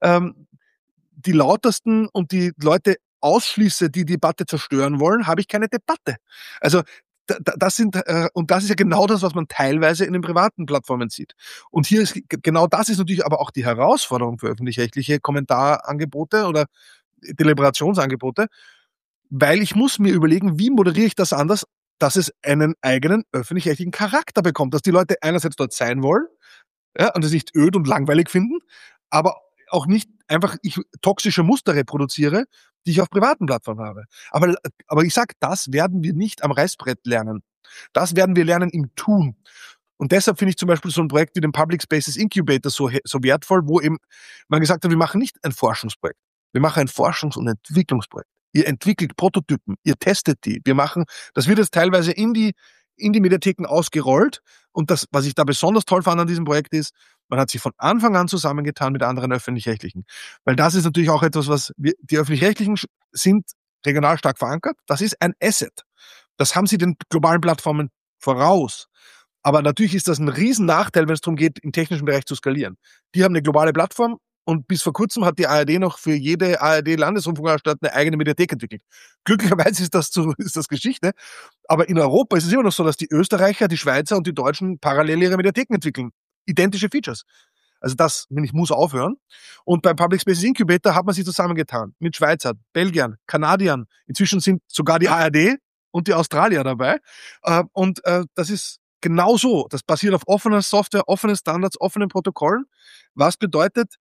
lautesten und die Leute ausschließe, die Debatte zerstören wollen, habe ich keine Debatte. Also das ist ja genau das, was man teilweise in den privaten Plattformen sieht. Und hier ist genau das ist natürlich aber auch die Herausforderung für öffentlich-rechtliche Kommentarangebote oder Deliberationsangebote, weil ich muss mir überlegen, wie moderiere ich das anders, dass es einen eigenen öffentlich-rechtlichen Charakter bekommt, dass die Leute einerseits dort sein wollen, ja, und es nicht öd und langweilig finden, aber auch nicht einfach ich toxische Muster reproduziere, die ich auf privaten Plattformen habe. Aber ich sag, das werden wir nicht am Reißbrett lernen. Das werden wir lernen im Tun. Und deshalb finde ich zum Beispiel so ein Projekt wie den Public Spaces Incubator so wertvoll, wo eben man gesagt hat, wir machen nicht ein Forschungsprojekt. Wir machen ein Forschungs- und Entwicklungsprojekt. Ihr entwickelt Prototypen, ihr testet die. Das wird jetzt teilweise in die Mediatheken ausgerollt. Und das, was ich da besonders toll fand an diesem Projekt ist, man hat sich von Anfang an zusammengetan mit anderen Öffentlich-Rechtlichen. Weil das ist natürlich auch etwas, die Öffentlich-Rechtlichen sind regional stark verankert. Das ist ein Asset. Das haben sie den globalen Plattformen voraus. Aber natürlich ist das ein Riesennachteil, wenn es darum geht, im technischen Bereich zu skalieren. Die haben eine globale Plattform und bis vor kurzem hat die ARD noch für jede ARD-Landesrundfunkanstalt eine eigene Mediathek entwickelt. Glücklicherweise ist das Geschichte. Aber in Europa ist es immer noch so, dass die Österreicher, die Schweizer und die Deutschen parallel ihre Mediatheken entwickeln. Identische Features. Also das, muss aufhören. Und beim Public Spaces Incubator hat man sich zusammengetan. Mit Schweizern, Belgiern, Kanadiern. Inzwischen sind sogar die ARD und die Australier dabei. Und das ist genau so. Das basiert auf offener Software, offenen Standards, offenen Protokollen. Was bedeutet,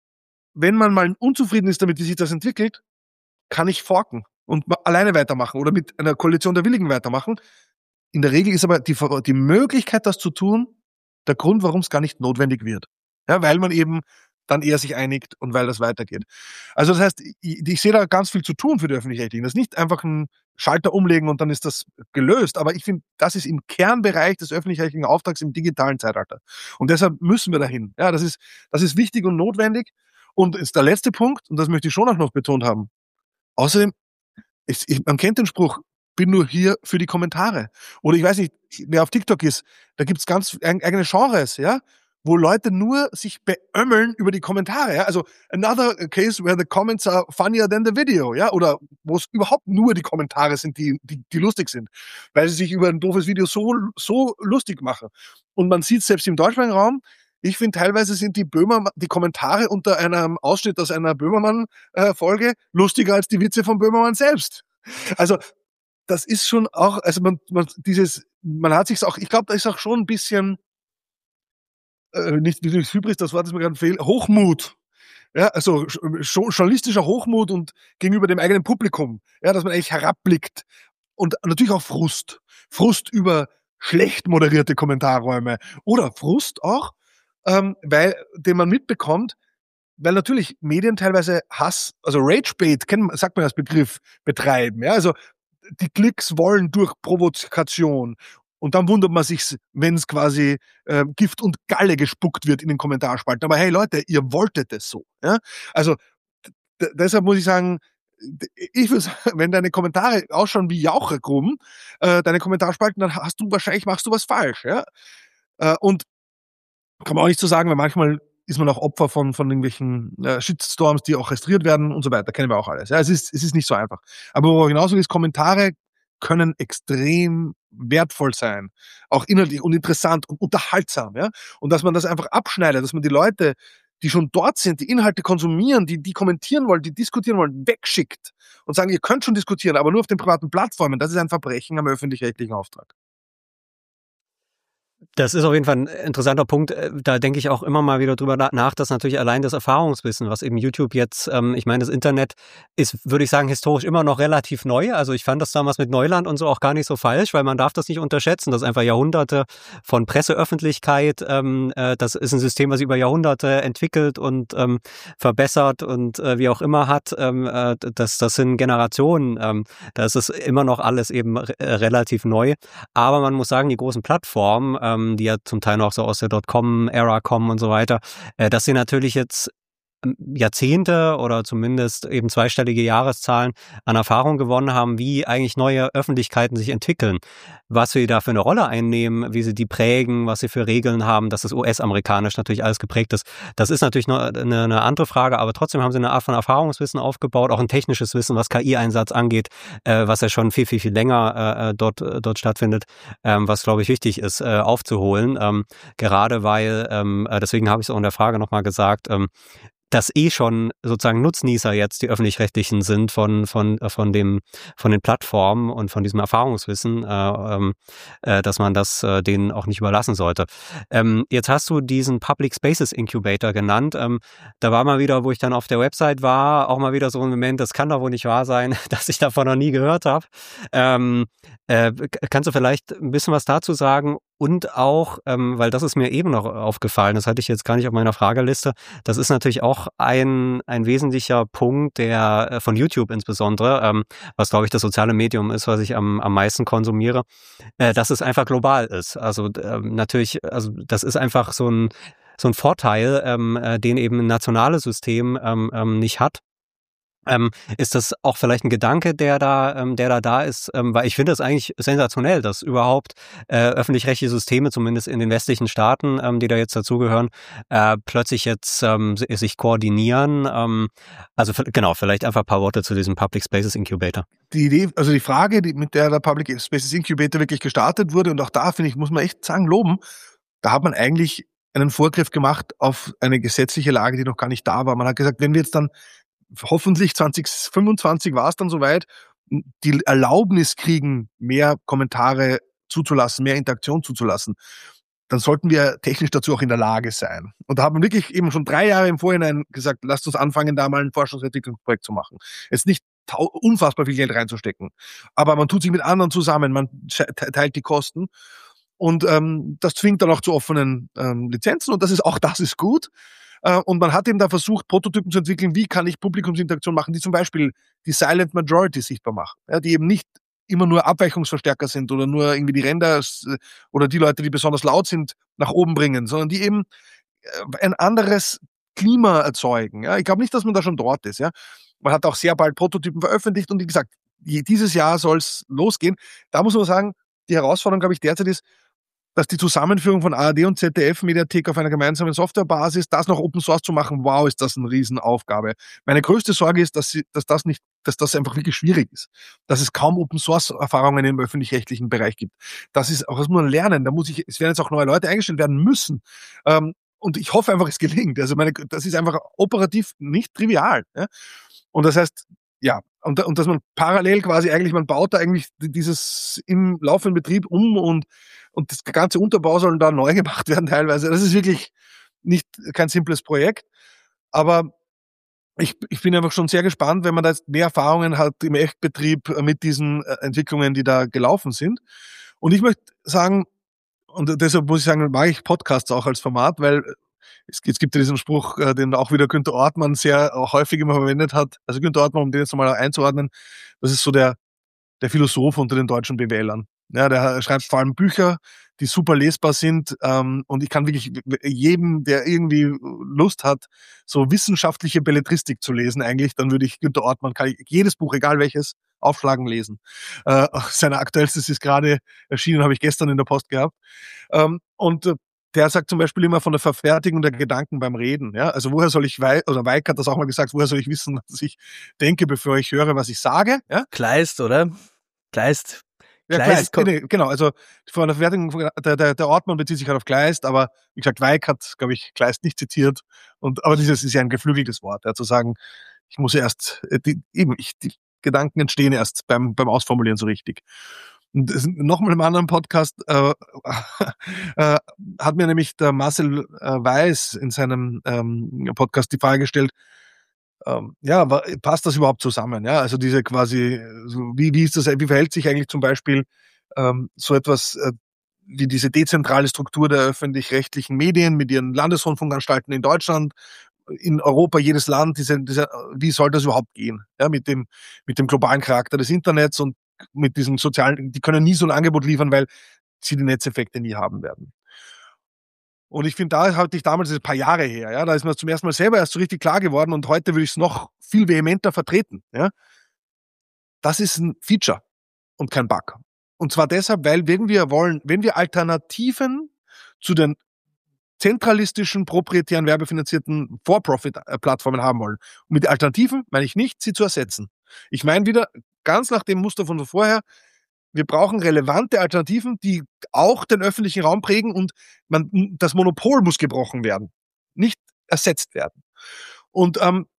wenn man mal unzufrieden ist damit, wie sich das entwickelt, kann ich forken und alleine weitermachen oder mit einer Koalition der Willigen weitermachen. In der Regel ist aber die Möglichkeit, das zu tun, der Grund, warum es gar nicht notwendig wird. Ja, weil man eben dann eher sich einigt und weil das weitergeht. Also das heißt, ich sehe da ganz viel zu tun für die Öffentlich-Rechtlichen. Das ist nicht einfach ein Schalter umlegen und dann ist das gelöst. Aber ich finde, das ist im Kernbereich des öffentlich-rechtlichen Auftrags im digitalen Zeitalter. Und deshalb müssen wir dahin. Ja, das ist wichtig und notwendig. Und ist der letzte Punkt, und das möchte ich schon auch noch betont haben. Außerdem, man kennt den Spruch, bin nur hier für die Kommentare. Oder ich weiß nicht, wer auf TikTok ist, da gibt's ganz eigene Genres, ja. wo Leute nur sich beömmeln über die Kommentare. Ja? Also another case where the comments are funnier than the video, ja, oder wo es überhaupt nur die Kommentare sind, die lustig sind, weil sie sich über ein doofes Video so lustig machen. Und man sieht selbst im deutschsprachigen Raum, ich finde, teilweise sind die Kommentare unter einem Ausschnitt aus einer Böhmermann-Folge lustiger als die Witze von Böhmermann selbst. Also, das ist schon auch, also man hat sich's auch, ich glaube, da ist auch schon ein bisschen, nicht Hybris, das Wort ist mir gerade fehlt, Hochmut. Ja, also journalistischer Hochmut und gegenüber dem eigenen Publikum. Ja, dass man eigentlich herabblickt. Und natürlich auch Frust. Frust über schlecht moderierte Kommentarräume. Oder Frust auch, den man mitbekommt, weil natürlich Medien teilweise Hass, also Ragebait, sagt man als Begriff, betreiben. Ja, also die Klicks wollen durch Provokation. Und dann wundert man sich, wenn es quasi Gift und Galle gespuckt wird in den Kommentarspalten. Aber hey Leute, ihr wolltet es so. Ja? Also deshalb muss ich sagen, ich würde sagen, wenn deine Kommentare ausschauen wie Jauchergruben, deine Kommentarspalten, dann machst du was falsch. Ja? Und kann man auch nicht so sagen, weil manchmal ist man auch Opfer von irgendwelchen Shitstorms, die auch registriert werden und so weiter. Kennen wir auch alles. Ja, es ist nicht so einfach. Aber wo genauso ist, Kommentare können extrem wertvoll sein. Auch inhaltlich und interessant und unterhaltsam. Ja? Und dass man das einfach abschneidet, dass man die Leute, die schon dort sind, die Inhalte konsumieren, die kommentieren wollen, die diskutieren wollen, wegschickt und sagen, ihr könnt schon diskutieren, aber nur auf den privaten Plattformen. Das ist ein Verbrechen am öffentlich-rechtlichen Auftrag. Das ist auf jeden Fall ein interessanter Punkt. Da denke ich auch immer mal wieder drüber nach, dass natürlich allein das Erfahrungswissen, was eben YouTube jetzt, ich meine, das Internet ist, würde ich sagen, historisch immer noch relativ neu. Also ich fand das damals mit Neuland und so auch gar nicht so falsch, weil man darf das nicht unterschätzen. Das ist einfach Jahrhunderte von Presseöffentlichkeit. Das ist ein System, was über Jahrhunderte entwickelt und verbessert und wie auch immer hat. Das sind Generationen. Da ist es immer noch alles eben relativ neu. Aber man muss sagen, die großen Plattformen, die ja zum Teil noch so aus der Dotcom-Ära kommen und so weiter, dass sie natürlich jetzt Jahrzehnte oder zumindest eben zweistellige Jahreszahlen an Erfahrung gewonnen haben, wie eigentlich neue Öffentlichkeiten sich entwickeln, was sie da für eine Rolle einnehmen, wie sie die prägen, was sie für Regeln haben, dass das US-amerikanisch natürlich alles geprägt ist. Das ist natürlich noch eine andere Frage, aber trotzdem haben sie eine Art von Erfahrungswissen aufgebaut, auch ein technisches Wissen, was KI-Einsatz angeht, was ja schon viel, viel, viel länger dort stattfindet, was, glaube ich, wichtig ist, aufzuholen. Gerade weil, deswegen habe ich es auch in der Frage nochmal gesagt, dass schon sozusagen Nutznießer jetzt die Öffentlich-Rechtlichen sind von den Plattformen und von diesem Erfahrungswissen, dass man das denen auch nicht überlassen sollte. Jetzt hast du diesen Public Spaces Incubator genannt. Da war mal wieder, wo ich dann auf der Website war, auch mal wieder so ein Moment, das kann doch wohl nicht wahr sein, dass ich davon noch nie gehört habe. Kannst du vielleicht ein bisschen was dazu sagen? Und auch, weil das ist mir eben noch aufgefallen, das hatte ich jetzt gar nicht auf meiner Frageliste, das ist natürlich auch ein wesentlicher Punkt, der von YouTube insbesondere, was, glaube ich, das soziale Medium ist, was ich am meisten konsumiere, dass es einfach global ist. Also natürlich, also das ist einfach so ein Vorteil, den eben ein nationales System nicht hat. Ist das auch vielleicht ein Gedanke, der da ist? Weil ich finde es eigentlich sensationell, dass überhaupt öffentlich-rechtliche Systeme, zumindest in den westlichen Staaten, die da jetzt dazugehören, plötzlich jetzt sich koordinieren. Also genau, vielleicht einfach ein paar Worte zu diesem Public Spaces Incubator. Die Idee, also die Frage, mit der Public Spaces Incubator wirklich gestartet wurde, und auch da, finde ich, muss man echt sagen, loben, da hat man eigentlich einen Vorgriff gemacht auf eine gesetzliche Lage, die noch gar nicht da war. Man hat gesagt, wenn wir jetzt dann hoffentlich 2025 war es dann soweit, die Erlaubnis kriegen, mehr Kommentare zuzulassen, mehr Interaktion zuzulassen, dann sollten wir technisch dazu auch in der Lage sein. Und da hat man wirklich eben schon 3 Jahre im Vorhinein gesagt, lasst uns anfangen, da mal ein Forschungsentwicklungsprojekt zu machen. Jetzt nicht unfassbar viel Geld reinzustecken, aber man tut sich mit anderen zusammen, man teilt die Kosten. Und das zwingt dann auch zu offenen Lizenzen, und das ist gut. Und man hat eben da versucht, Prototypen zu entwickeln, wie kann ich Publikumsinteraktion machen, die zum Beispiel die Silent Majority sichtbar machen, ja, die eben nicht immer nur Abweichungsverstärker sind oder nur irgendwie die Ränder oder die Leute, die besonders laut sind, nach oben bringen, sondern die eben ein anderes Klima erzeugen. Ja. Ich glaube nicht, dass man da schon dort ist. Ja. Man hat auch sehr bald Prototypen veröffentlicht, und wie gesagt, dieses Jahr soll es losgehen. Da muss man sagen, die Herausforderung, glaube ich, derzeit ist, dass die Zusammenführung von ARD und ZDF-Mediathek auf einer gemeinsamen Softwarebasis, das noch Open Source zu machen, wow, ist das eine Riesenaufgabe. Meine größte Sorge ist, dass das einfach wirklich schwierig ist. Dass es kaum Open Source Erfahrungen im öffentlich-rechtlichen Bereich gibt. Das ist auch, das muss man lernen. Es werden jetzt auch neue Leute eingestellt werden müssen. Und ich hoffe einfach, es gelingt. Also das ist einfach operativ nicht trivial. Ja? Und das heißt, ja, und dass man parallel quasi man baut da eigentlich dieses im laufenden Betrieb um und das ganze Unterbau soll da neu gemacht werden teilweise. Das ist wirklich kein simples Projekt. Aber ich bin einfach schon sehr gespannt, wenn man da jetzt mehr Erfahrungen hat im Echtbetrieb mit diesen Entwicklungen, die da gelaufen sind. Und ich möchte sagen, und deshalb muss ich sagen, mag ich Podcasts auch als Format, weil es gibt ja diesen Spruch, den auch wieder Günther Ortmann sehr häufig immer verwendet hat. Also Günther Ortmann, um den jetzt nochmal einzuordnen, das ist so der Philosoph unter den deutschen BWLern. Ja, der schreibt vor allem Bücher, die super lesbar sind. Und ich kann wirklich jedem, der irgendwie Lust hat, so wissenschaftliche Belletristik zu lesen, eigentlich, dann würde ich Günther Ortmann, kann ich jedes Buch, egal welches, aufschlagen, lesen. Sein aktuellstes ist gerade erschienen, habe ich gestern in der Post gehabt. Der sagt zum Beispiel immer von der Verfertigung der Gedanken beim Reden. Ja? Also woher soll ich, Weik hat das auch mal gesagt, woher soll ich wissen, was ich denke, bevor ich höre, was ich sage? Ja? Kleist, oder? Kleist. Ja, Kleist, genau. Also von der Verfertigung, der Ortmann bezieht sich halt auf Kleist, aber wie gesagt, Weik hat, glaube ich, Kleist nicht zitiert. Aber dieses ist ja ein geflügeltes Wort, ja, zu sagen, ich muss erst, die Gedanken entstehen erst beim Ausformulieren so richtig. Und nochmal im anderen Podcast hat mir nämlich der Marcel Weiß in seinem Podcast die Frage gestellt, passt das überhaupt zusammen? Ja, also diese quasi, wie verhält sich eigentlich zum Beispiel so etwas wie diese dezentrale Struktur der öffentlich-rechtlichen Medien mit ihren Landesrundfunkanstalten in Deutschland, in Europa, jedes Land, wie soll das überhaupt gehen? Ja, mit dem globalen Charakter des Internets und mit diesen sozialen, die können nie so ein Angebot liefern, weil sie die Netzeffekte nie haben werden. Und ich finde, da hatte ich damals, das ist ein paar Jahre her, ja, da ist mir zum ersten Mal selber erst so richtig klar geworden und heute würde ich es noch viel vehementer vertreten. Ja. Das ist ein Feature und kein Bug. Und zwar deshalb, weil wenn wir Alternativen zu den zentralistischen, proprietären, werbefinanzierten For-Profit-Plattformen haben wollen. Und mit Alternativen meine ich nicht, sie zu ersetzen. Ich meine wieder, ganz nach dem Muster von vorher, wir brauchen relevante Alternativen, die auch den öffentlichen Raum prägen und das Monopol muss gebrochen werden, nicht ersetzt werden. Und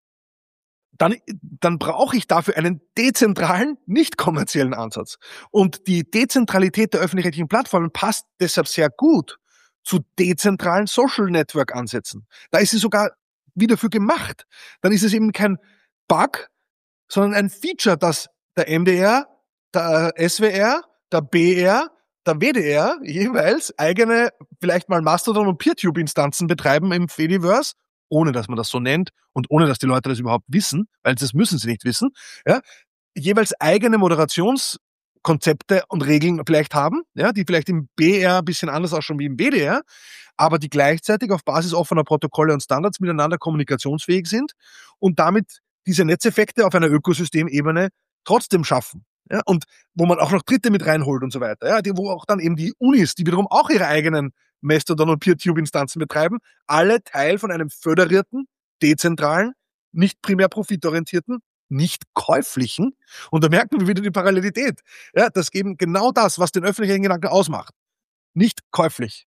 dann brauche ich dafür einen dezentralen, nicht kommerziellen Ansatz. Und die Dezentralität der öffentlich-rechtlichen Plattformen passt deshalb sehr gut zu dezentralen Social Network Ansätzen. Da ist sie sogar wieder für gemacht. Dann ist es eben kein Bug, sondern ein Feature, das der MDR, der SWR, der BR, der WDR jeweils eigene, vielleicht mal Mastodon- und PeerTube-Instanzen betreiben im Fediverse, ohne dass man das so nennt und ohne dass die Leute das überhaupt wissen, weil das müssen sie nicht wissen, ja, jeweils eigene Moderationskonzepte und Regeln vielleicht haben, ja, die vielleicht im BR ein bisschen anders ausschauen wie im WDR, aber die gleichzeitig auf Basis offener Protokolle und Standards miteinander kommunikationsfähig sind und damit diese Netzeffekte auf einer Ökosystemebene trotzdem schaffen. Ja, und wo man auch noch Dritte mit reinholt und so weiter. Ja, wo auch dann eben die Unis, die wiederum auch ihre eigenen Mastodon- und PeerTube-Instanzen betreiben, alle Teil von einem föderierten, dezentralen, nicht primär profitorientierten, nicht käuflichen. Und da merken wir wieder die Parallelität. Ja, das eben genau das, was den öffentlichen Gedanken ausmacht. Nicht käuflich.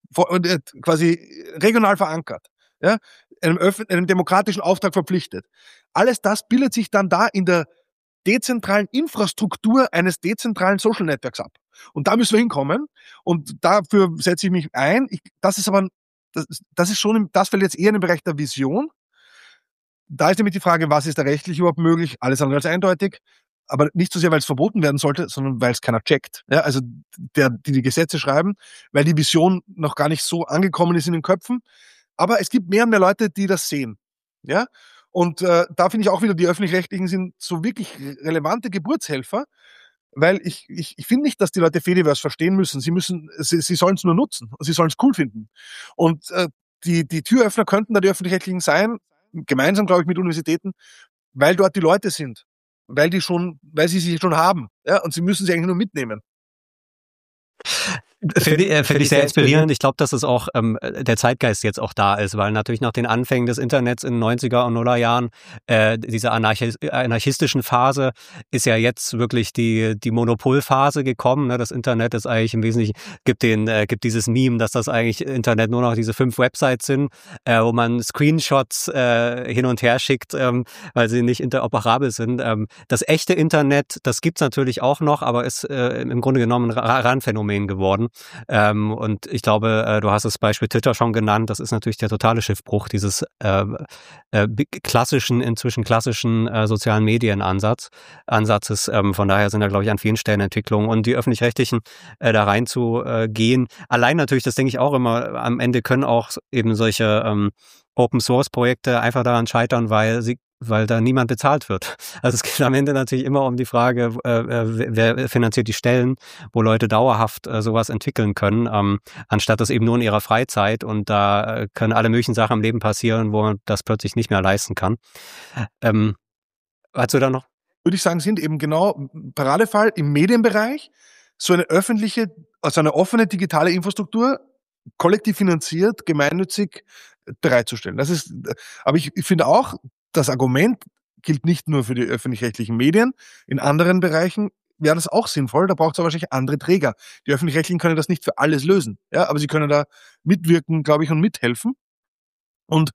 Quasi regional verankert. Ja, einem demokratischen Auftrag verpflichtet. Alles das bildet sich dann da in der dezentralen Infrastruktur eines dezentralen Social Networks ab. Und da müssen wir hinkommen. Und dafür setze ich mich ein. Das fällt jetzt eher in den Bereich der Vision. Da ist nämlich die Frage, was ist da rechtlich überhaupt möglich? Alles andere als eindeutig. Aber nicht so sehr, weil es verboten werden sollte, sondern weil es keiner checkt. Ja, also die Gesetze schreiben, weil die Vision noch gar nicht so angekommen ist in den Köpfen. Aber es gibt mehr und mehr Leute, die das sehen. Ja, und da finde ich auch wieder, die Öffentlich-Rechtlichen sind so wirklich relevante Geburtshelfer, weil ich finde nicht, dass die Leute Fediverse verstehen müssen. Sie sollen es nur nutzen. Sie sollen es cool finden. Und die Türöffner könnten da die Öffentlich-Rechtlichen sein, gemeinsam, glaube ich, mit Universitäten, weil dort die Leute sind. Weil sie sie schon haben. Ja, und sie müssen sie eigentlich nur mitnehmen. Finde ich sehr inspirierend. Ich glaube, dass es auch der Zeitgeist jetzt auch da ist, weil natürlich nach den Anfängen des Internets in den 90er und Nullerjahren diese anarchistischen Phase ist ja jetzt wirklich die Monopolphase gekommen. Ne? Das Internet ist eigentlich im Wesentlichen, gibt dieses Meme, dass das eigentlich Internet nur noch diese 5 Websites sind, wo man Screenshots hin und her schickt, weil sie nicht interoperabel sind. Das echte Internet, das gibt's natürlich auch noch, aber ist im Grunde genommen ein Randphänomen geworden. Und ich glaube, du hast das Beispiel Twitter schon genannt, das ist natürlich der totale Schiffbruch dieses inzwischen klassischen sozialen Medienansatzes. Von daher sind da, glaube ich, an vielen Stellen Entwicklungen und die Öffentlich-Rechtlichen da reinzugehen. Allein natürlich, das denke ich auch immer, am Ende können auch eben solche Open-Source-Projekte einfach daran scheitern, weil da niemand bezahlt wird. Also es geht am Ende natürlich immer um die Frage, wer finanziert die Stellen, wo Leute dauerhaft sowas entwickeln können, anstatt das eben nur in ihrer Freizeit, und da können alle möglichen Sachen im Leben passieren, wo man das plötzlich nicht mehr leisten kann. Hast du da noch? Würde ich sagen, sind eben genau Paradefall im Medienbereich so eine öffentliche, also eine offene digitale Infrastruktur kollektiv finanziert, gemeinnützig bereitzustellen. Das ist, aber ich finde auch, das Argument gilt nicht nur für die öffentlich-rechtlichen Medien. In anderen Bereichen wäre das auch sinnvoll. Da braucht es aber wahrscheinlich andere Träger. Die öffentlich-rechtlichen können das nicht für alles lösen. Ja, aber sie können da mitwirken, glaube ich, und mithelfen. Und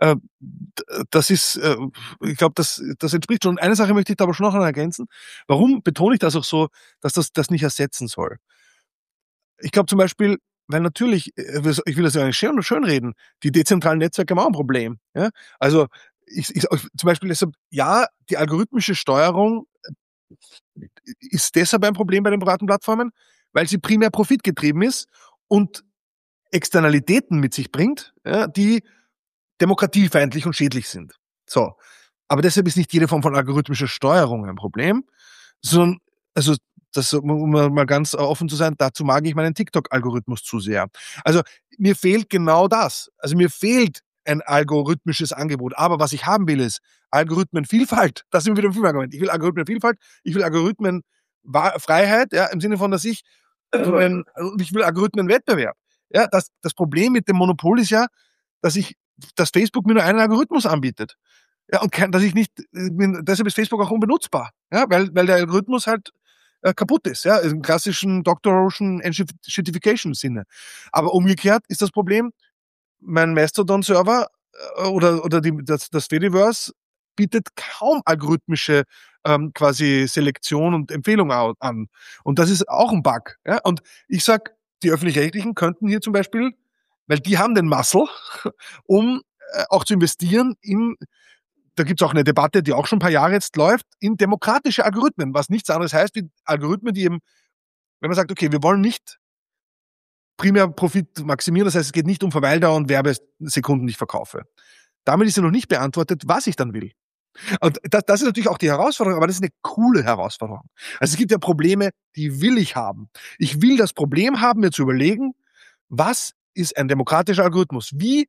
das ist, ich glaube, das entspricht schon. Eine Sache möchte ich da aber schon noch ergänzen. Warum betone ich das auch so, dass das nicht ersetzen soll? Ich glaube zum Beispiel, weil natürlich, ich will das ja nicht schön reden, die dezentralen Netzwerke haben auch ein Problem. Ja? Also zum Beispiel deshalb, ja, die algorithmische Steuerung ist deshalb ein Problem bei den privaten Plattformen, weil sie primär profitgetrieben ist und Externalitäten mit sich bringt, ja, die demokratiefeindlich und schädlich sind. So. Aber deshalb ist nicht jede Form von algorithmischer Steuerung ein Problem, sondern, also, das, um mal ganz offen zu sein, dazu mag ich meinen TikTok-Algorithmus zu sehr. Also, mir fehlt genau das. Also, mir fehlt ein algorithmisches Angebot. Aber was ich haben will, ist Algorithmenvielfalt. Das sind wir wieder im Argument. Ich will Algorithmenvielfalt, ich will Algorithmenfreiheit, ja, im Sinne von, dass ich will Algorithmenwettbewerb. Ja, das Problem mit dem Monopol ist ja, dass Facebook mir nur einen Algorithmus anbietet. Ja, und dass ich nicht, deshalb ist Facebook auch unbenutzbar. Ja, weil der Algorithmus halt kaputt ist, ja, im klassischen Dr. Ocean Shitification Sinne. Aber umgekehrt ist das Problem, mein Mastodon-Server oder das Fediverse bietet kaum algorithmische quasi Selektion und Empfehlung an. Und das ist auch ein Bug. Ja? Und ich sag, die Öffentlich-Rechtlichen könnten hier zum Beispiel, weil die haben den Muscle, um auch zu investieren da gibt's auch eine Debatte, die auch schon ein paar Jahre jetzt läuft, in demokratische Algorithmen, was nichts anderes heißt wie Algorithmen, die eben, wenn man sagt, okay, wir wollen nicht primär Profit maximieren, das heißt, es geht nicht um Verweildauer und Werbesekunden, die ich verkaufe. Damit ist ja noch nicht beantwortet, was ich dann will. Und das ist natürlich auch die Herausforderung, aber das ist eine coole Herausforderung. Also es gibt ja Probleme, die will ich haben. Ich will das Problem haben, mir zu überlegen, was ist ein demokratischer Algorithmus? Wie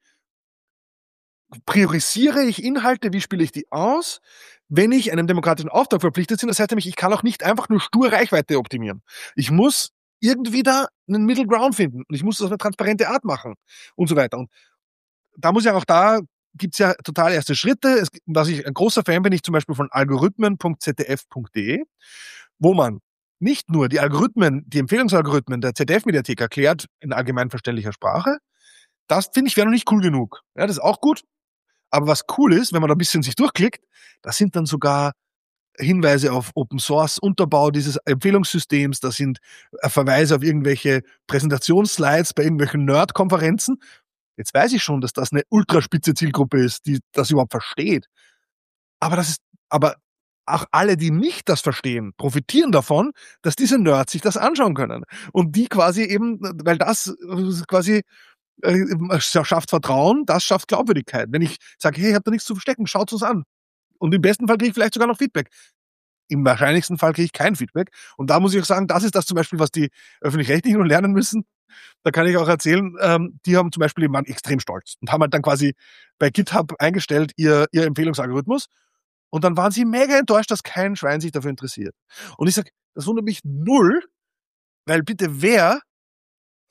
priorisiere ich Inhalte, wie spiele ich die aus, wenn ich einem demokratischen Auftrag verpflichtet bin? Das heißt nämlich, ich kann auch nicht einfach nur stur Reichweite optimieren. Ich muss irgendwie da einen Middle Ground finden und ich muss das auf eine transparente Art machen und so weiter. Und da muss ja auch gibt's ja total erste Schritte. Was ich ein großer Fan bin, ich zum Beispiel von algorithmen.zdf.de, wo man nicht nur die Empfehlungsalgorithmen der ZDF-Mediathek erklärt in allgemein verständlicher Sprache. Das finde ich wäre noch nicht cool genug. Ja, das ist auch gut. Aber was cool ist, wenn man da ein bisschen sich durchklickt, das sind dann sogar Hinweise auf Open Source Unterbau dieses Empfehlungssystems, das sind Verweise auf irgendwelche Präsentationsslides bei irgendwelchen Nerd-Konferenzen. Jetzt weiß ich schon, dass das eine ultraspitze Zielgruppe ist, die das überhaupt versteht. Aber auch alle, die nicht das verstehen, profitieren davon, dass diese Nerds sich das anschauen können. Und die quasi eben, weil das quasi schafft Vertrauen, das schafft Glaubwürdigkeit. Wenn ich sage, hey, ich habe da nichts zu verstecken, schaut uns an. Und im besten Fall kriege ich vielleicht sogar noch Feedback. Im wahrscheinlichsten Fall kriege ich kein Feedback. Und da muss ich auch sagen, das ist das zum Beispiel, was die Öffentlich-Rechtlichen noch lernen müssen. Da kann ich auch erzählen, die haben zum Beispiel, die waren extrem stolz und haben halt dann quasi bei GitHub eingestellt ihr Empfehlungsalgorithmus. Und dann waren sie mega enttäuscht, dass kein Schwein sich dafür interessiert. Und ich sage, das wundert mich null, weil bitte wer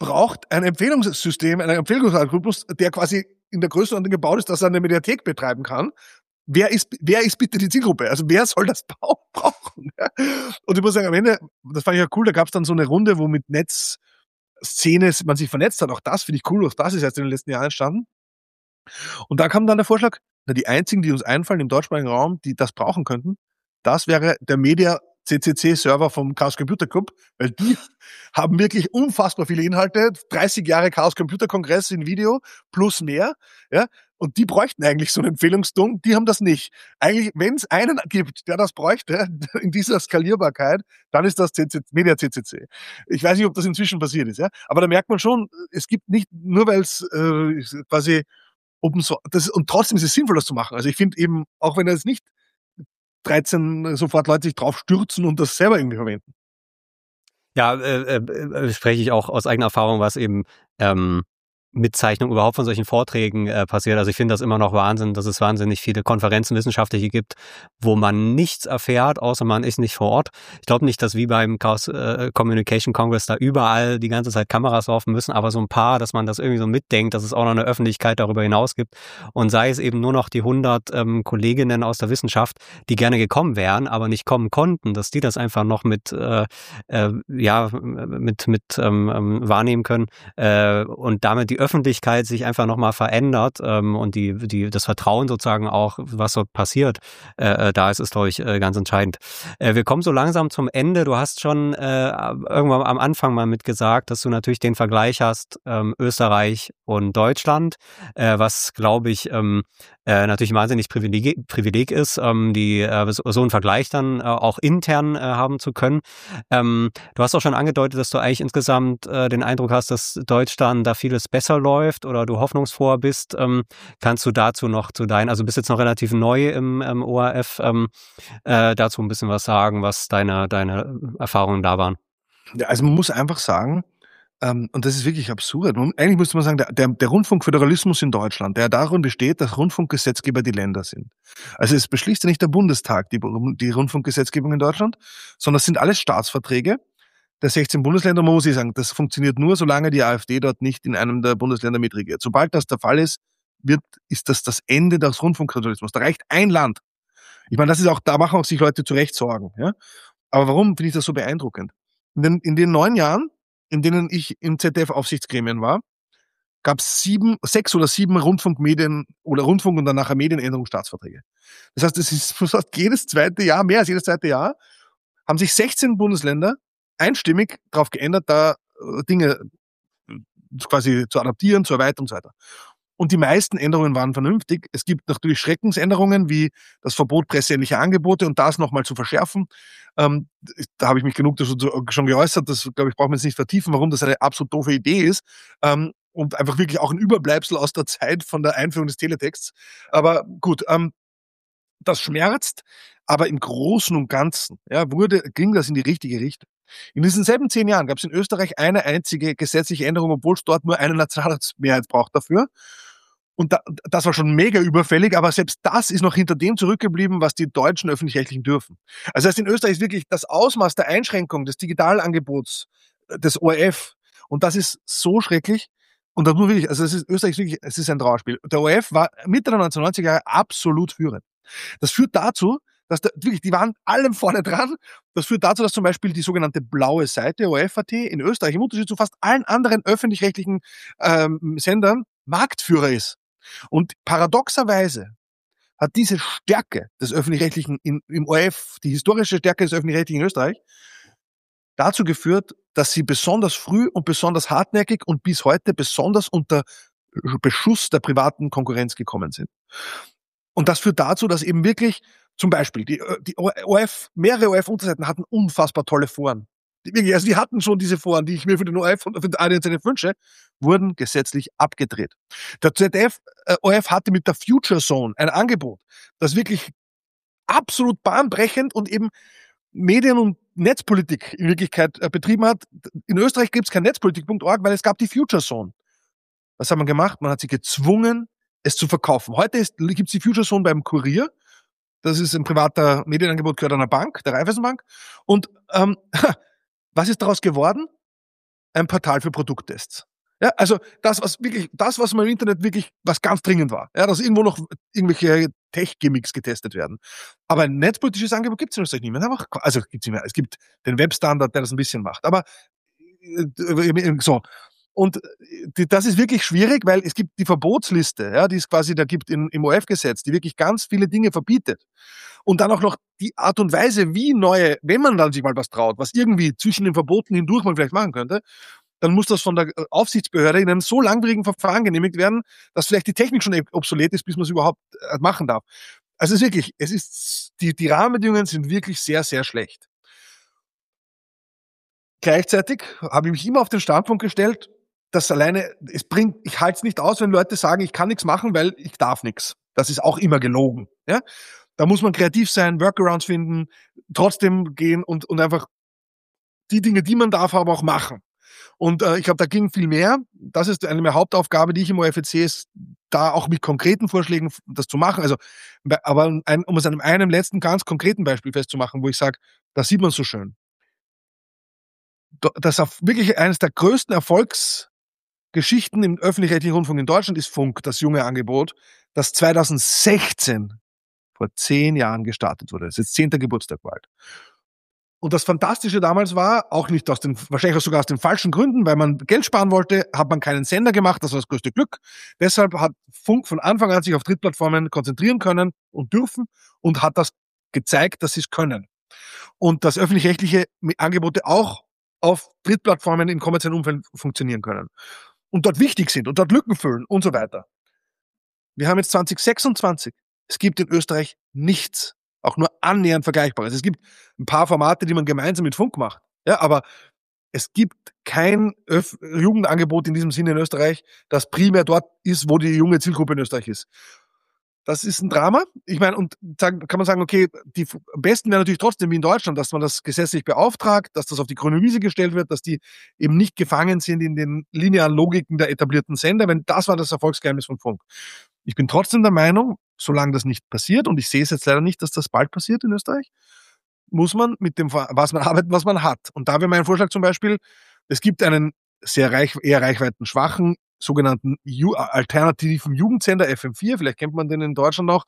braucht ein Empfehlungssystem, einen Empfehlungsalgorithmus, der quasi in der Größenordnung gebaut ist, dass er eine Mediathek betreiben kann. Wer ist bitte die Zielgruppe? Also wer soll das brauchen? Und ich muss sagen, am Ende, das fand ich ja cool, da gab es dann so eine Runde, wo mit Netzszene man sich vernetzt hat. Auch das finde ich cool, auch das ist erst in den letzten Jahren entstanden. Und da kam dann der Vorschlag, die einzigen, die uns einfallen im deutschsprachigen Raum, die das brauchen könnten, das wäre der Media CCC-Server vom Chaos Computer Club, weil die haben wirklich unfassbar viele Inhalte, 30 Jahre Chaos Computer Kongress in Video plus mehr, ja, und die bräuchten eigentlich so einen Empfehlungston, die haben das nicht. Eigentlich, wenn es einen gibt, der das bräuchte, in dieser Skalierbarkeit, dann ist das Media CCC. Ich weiß nicht, ob das inzwischen passiert ist, ja, aber da merkt man schon, es gibt nicht, nur weil es quasi Open Source, und trotzdem ist es sinnvoll, das zu machen. Also ich finde eben, auch wenn er es nicht 13 sofort Leute sich drauf stürzen und das selber irgendwie verwenden. Ja, spreche ich auch aus eigener Erfahrung, was eben Mitzeichnung überhaupt von solchen Vorträgen passiert. Also ich finde das immer noch Wahnsinn, dass es wahnsinnig viele Konferenzen wissenschaftliche gibt, wo man nichts erfährt, außer man ist nicht vor Ort. Ich glaube nicht, dass wie beim Chaos Communication Congress da überall die ganze Zeit Kameras laufen müssen, aber so ein paar, dass man das irgendwie so mitdenkt, dass es auch noch eine Öffentlichkeit darüber hinaus gibt und sei es eben nur noch die 100 Kolleginnen aus der Wissenschaft, die gerne gekommen wären, aber nicht kommen konnten, dass die das einfach noch mit wahrnehmen können und damit die Öffentlichkeit sich einfach nochmal verändert und das Vertrauen sozusagen auch, was so passiert, da ist glaube ich, ganz entscheidend. Wir kommen so langsam zum Ende. Du hast schon irgendwann am Anfang mal mitgesagt, dass du natürlich den Vergleich hast, Österreich und Deutschland, was, glaube ich, natürlich ein wahnsinnig Privileg ist, so einen Vergleich dann auch intern haben zu können. Du hast auch schon angedeutet, dass du eigentlich insgesamt den Eindruck hast, dass Deutschland da vieles besser läuft oder du hoffnungsfroh bist. Kannst du dazu noch also bist jetzt noch relativ neu im ORF, dazu ein bisschen was sagen, was deine Erfahrungen da waren? Ja, also man muss einfach sagen, und das ist wirklich absurd. Eigentlich müsste man sagen, der Rundfunkföderalismus in Deutschland, der darin besteht, dass Rundfunkgesetzgeber die Länder sind. Also es beschließt ja nicht der Bundestag die Rundfunkgesetzgebung in Deutschland, sondern es sind alles Staatsverträge der 16 Bundesländer. Man muss ich sagen, das funktioniert nur, solange die AfD dort nicht in einem der Bundesländer mitregiert. Sobald das der Fall ist, ist das Ende des Rundfunkföderalismus. Da reicht ein Land. Ich meine, das ist auch, da machen auch sich Leute zu Recht Sorgen. Ja? Aber warum finde ich das so beeindruckend? In den 9 Jahren, in denen ich im ZDF-Aufsichtsgremien war, gab es 6 oder 7 Rundfunkmedien oder Rundfunk- und dann nachher Medienänderungsstaatsverträge. Das heißt, es ist fast jedes zweite Jahr, mehr als jedes zweite Jahr, haben sich 16 Bundesländer einstimmig darauf geändert, da Dinge quasi zu adaptieren, zu erweitern und so weiter. Und die meisten Änderungen waren vernünftig. Es gibt natürlich Schreckensänderungen, wie das Verbot presseähnlicher Angebote und das nochmal zu verschärfen. Da habe ich mich genug dazu schon geäußert. Das, glaube ich, braucht man jetzt nicht vertiefen, warum das eine absolut doofe Idee ist. Und einfach wirklich auch ein Überbleibsel aus der Zeit von der Einführung des Teletexts. Aber gut, das schmerzt, aber im Großen und Ganzen ging das in die richtige Richtung. In diesen selben 10 Jahren gab es in Österreich eine einzige gesetzliche Änderung, obwohl es dort nur eine Nationalratsmehrheit braucht dafür. Und das war schon mega überfällig, aber selbst das ist noch hinter dem zurückgeblieben, was die deutschen Öffentlich-Rechtlichen dürfen. Also das heißt, in Österreich ist wirklich das Ausmaß der Einschränkung des Digitalangebots des ORF, und das ist so schrecklich. Und das nur wirklich, also Österreich ist wirklich, es ist ein Trauerspiel. Der ORF war Mitte der 1990er Jahre absolut führend. Das führt dazu, dass wirklich, die waren allem vorne dran. Das führt dazu, dass zum Beispiel die sogenannte blaue Seite, ORF.at, in Österreich im Unterschied zu fast allen anderen öffentlich-rechtlichen Sendern Marktführer ist. Und paradoxerweise hat diese Stärke des Öffentlich-Rechtlichen im ORF, die historische Stärke des Öffentlich-Rechtlichen in Österreich, dazu geführt, dass sie besonders früh und besonders hartnäckig und bis heute besonders unter Beschuss der privaten Konkurrenz gekommen sind. Und das führt dazu, dass eben wirklich zum Beispiel mehrere ORF-Unterseiten hatten unfassbar tolle Foren. Die hatten schon diese Foren, die ich mir für den ORF und für den ARD wünsche, wurden gesetzlich abgedreht. Der ORF hatte mit der Future Zone ein Angebot, das wirklich absolut bahnbrechend und eben Medien- und Netzpolitik in Wirklichkeit betrieben hat. In Österreich gibt es kein Netzpolitik.org, weil es gab die Future Zone. Was hat man gemacht? Man hat sie gezwungen, es zu verkaufen. Heute gibt es die Future Zone beim Kurier. Das ist ein privater Medienangebot, gehört einer Bank, der Raiffeisenbank. Und was ist daraus geworden? ein Portal für Produkttests. Ja, also das, was mal im Internet wirklich was ganz dringend war. Ja, dass irgendwo noch irgendwelche Tech-Gimmicks getestet werden. Aber ein netzpolitisches Angebot gibt es in Österreich nicht mehr. Also gibt's nicht mehr. Es gibt den Webstandard, der das ein bisschen macht. Aber so. Und das ist wirklich schwierig, weil es gibt die Verbotsliste, ja, die es quasi da gibt im ORF-Gesetz, die wirklich ganz viele Dinge verbietet. Und dann auch noch die Art und Weise, wie neue, wenn man dann sich mal was traut, was irgendwie zwischen den Verboten hindurch man vielleicht machen könnte, dann muss das von der Aufsichtsbehörde in einem so langwierigen Verfahren genehmigt werden, dass vielleicht die Technik schon obsolet ist, bis man es überhaupt machen darf. Also es ist wirklich, die Rahmenbedingungen sind wirklich sehr, sehr schlecht. Gleichzeitig habe ich mich immer auf den Standpunkt gestellt, dass alleine, ich halte es nicht aus, wenn Leute sagen, ich kann nichts machen, weil ich darf nichts. Das ist auch immer gelogen. Ja? Da muss man kreativ sein, Workarounds finden, trotzdem gehen und einfach die Dinge, die man darf, aber auch machen. Und ich glaube, da ging viel mehr. Das ist eine meiner Hauptaufgabe, die ich im ORF sehe, ist da auch mit konkreten Vorschlägen das zu machen. Also, aber um es an einem letzten ganz konkreten Beispiel festzumachen, wo ich sage, da sieht man es so schön. Das ist wirklich eines der größten Erfolgsgeschichten im öffentlich-rechtlichen Rundfunk in Deutschland ist Funk, das junge Angebot, das 2016 vor 10 Jahren gestartet wurde. Das ist jetzt 10. Geburtstag bald. Und das Fantastische damals war, auch nicht wahrscheinlich auch sogar aus den falschen Gründen, weil man Geld sparen wollte, hat man keinen Sender gemacht, das war das größte Glück. Deshalb hat Funk von Anfang an sich auf Drittplattformen konzentrieren können und dürfen und hat das gezeigt, dass sie es können. Und dass öffentlich-rechtliche Angebote auch auf Drittplattformen in kommerziellen Umfeld funktionieren können. Und dort wichtig sind und dort Lücken füllen und so weiter. Wir haben jetzt 2026. Es gibt in Österreich nichts, auch nur annähernd Vergleichbares. Es gibt ein paar Formate, die man gemeinsam mit Funk macht. Ja, aber es gibt kein Jugendangebot in diesem Sinne in Österreich, das primär dort ist, wo die junge Zielgruppe in Österreich ist. Das ist ein Drama. Ich meine, und kann man sagen, okay, die besten wäre natürlich trotzdem wie in Deutschland, dass man das gesetzlich beauftragt, dass das auf die grüne Wiese gestellt wird, dass die eben nicht gefangen sind in den linearen Logiken der etablierten Sender, wenn das war das Erfolgsgeheimnis von Funk. Ich bin trotzdem der Meinung, solange das nicht passiert, und ich sehe es jetzt leider nicht, dass das bald passiert in Österreich, muss man mit dem, was man arbeitet, was man hat. Und da wäre mein Vorschlag zum Beispiel, es gibt einen eher reichweitenschwachen, sogenannten alternativen Jugendsender, FM4, vielleicht kennt man den in Deutschland noch,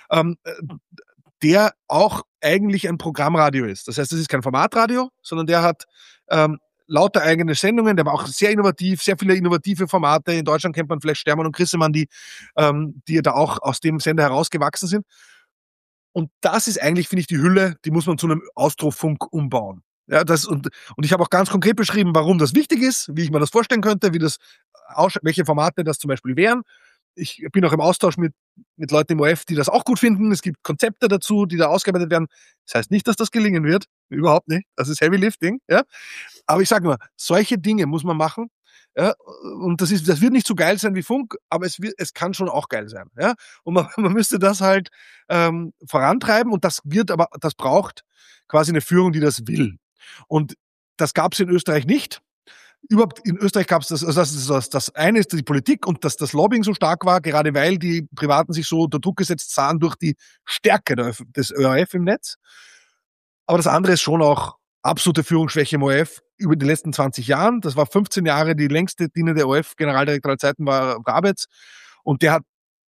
der auch eigentlich ein Programmradio ist. Das heißt, es ist kein Formatradio, sondern der hat lauter eigene Sendungen, der war auch sehr innovativ, sehr viele innovative Formate. In Deutschland kennt man vielleicht Stermann und Grissemann, die da auch aus dem Sender herausgewachsen sind. Und das ist eigentlich, finde ich, die Hülle, die muss man zu einem Austrofunk umbauen. Ja, und ich habe auch ganz konkret beschrieben, warum das wichtig ist, wie ich mir das vorstellen könnte, welche Formate das zum Beispiel wären. Ich bin auch im Austausch mit Leuten im ORF, die das auch gut finden. Es gibt Konzepte dazu, die da ausgearbeitet werden. Das heißt nicht, dass das gelingen wird. Überhaupt nicht. Das ist Heavy Lifting. Ja. Aber ich sage mal, solche Dinge muss man machen. Ja. Und das wird nicht so geil sein wie Funk, aber es kann schon auch geil sein. Ja. Und man müsste das halt vorantreiben. Und das braucht quasi eine Führung, die das will. Und das gab es in Österreich nicht. Überhaupt in Österreich gab es das eine ist die Politik und dass das Lobbying so stark war, gerade weil die Privaten sich so unter Druck gesetzt sahen durch die Stärke des ORF im Netz. Aber das andere ist schon auch absolute Führungsschwäche im ORF über die letzten 20 Jahren. Das war 15 Jahre die längste dienende ORF-Generaldirektor aller Zeiten war Grabetz. Und der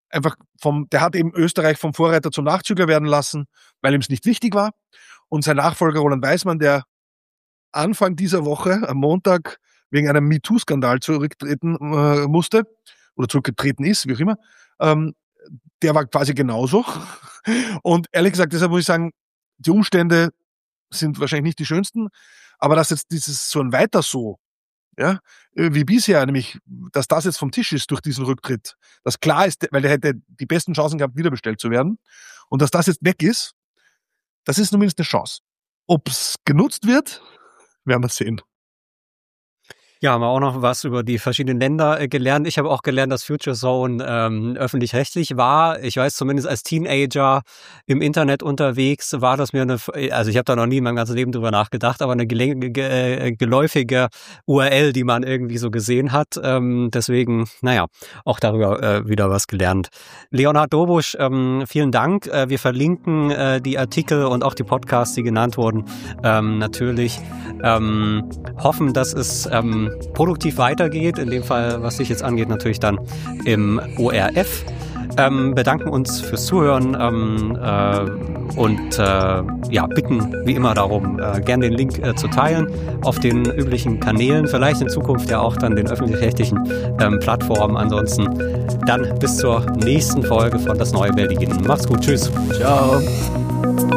hat eben Österreich vom Vorreiter zum Nachzügler werden lassen, weil ihm es nicht wichtig war. Und sein Nachfolger Roland Weismann, der Anfang dieser Woche, am Montag, wegen einem MeToo-Skandal zurücktreten musste, oder zurückgetreten ist, wie auch immer, der war quasi genauso. Und ehrlich gesagt, deshalb muss ich sagen, die Umstände sind wahrscheinlich nicht die schönsten, aber dass jetzt so ein weiter so, ja, wie bisher, nämlich, dass das jetzt vom Tisch ist durch diesen Rücktritt, das klar ist, weil der hätte die besten Chancen gehabt, wiederbestellt zu werden, und dass das jetzt weg ist, das ist zumindest eine Chance. Ob es genutzt wird, werden wir sehen. Ja, haben wir auch noch was über die verschiedenen Länder gelernt. Ich habe auch gelernt, dass Future Zone öffentlich-rechtlich war. Ich weiß zumindest als Teenager im Internet unterwegs war das mir also ich habe da noch nie in meinem ganzen Leben drüber nachgedacht, aber eine geläufige URL, die man irgendwie so gesehen hat. Deswegen, naja, auch darüber wieder was gelernt. Leonhard Dobusch, vielen Dank. Wir verlinken die Artikel und auch die Podcasts, die genannt wurden, natürlich. Hoffen, dass es produktiv weitergeht. In dem Fall, was sich jetzt angeht, natürlich dann im ORF. Bedanken uns fürs Zuhören und bitten wie immer darum, gerne den Link zu teilen auf den üblichen Kanälen, vielleicht in Zukunft ja auch dann den öffentlich-rechtlichen Plattformen. Ansonsten dann bis zur nächsten Folge von Das Neue Berlin. Macht's gut, tschüss. Ciao.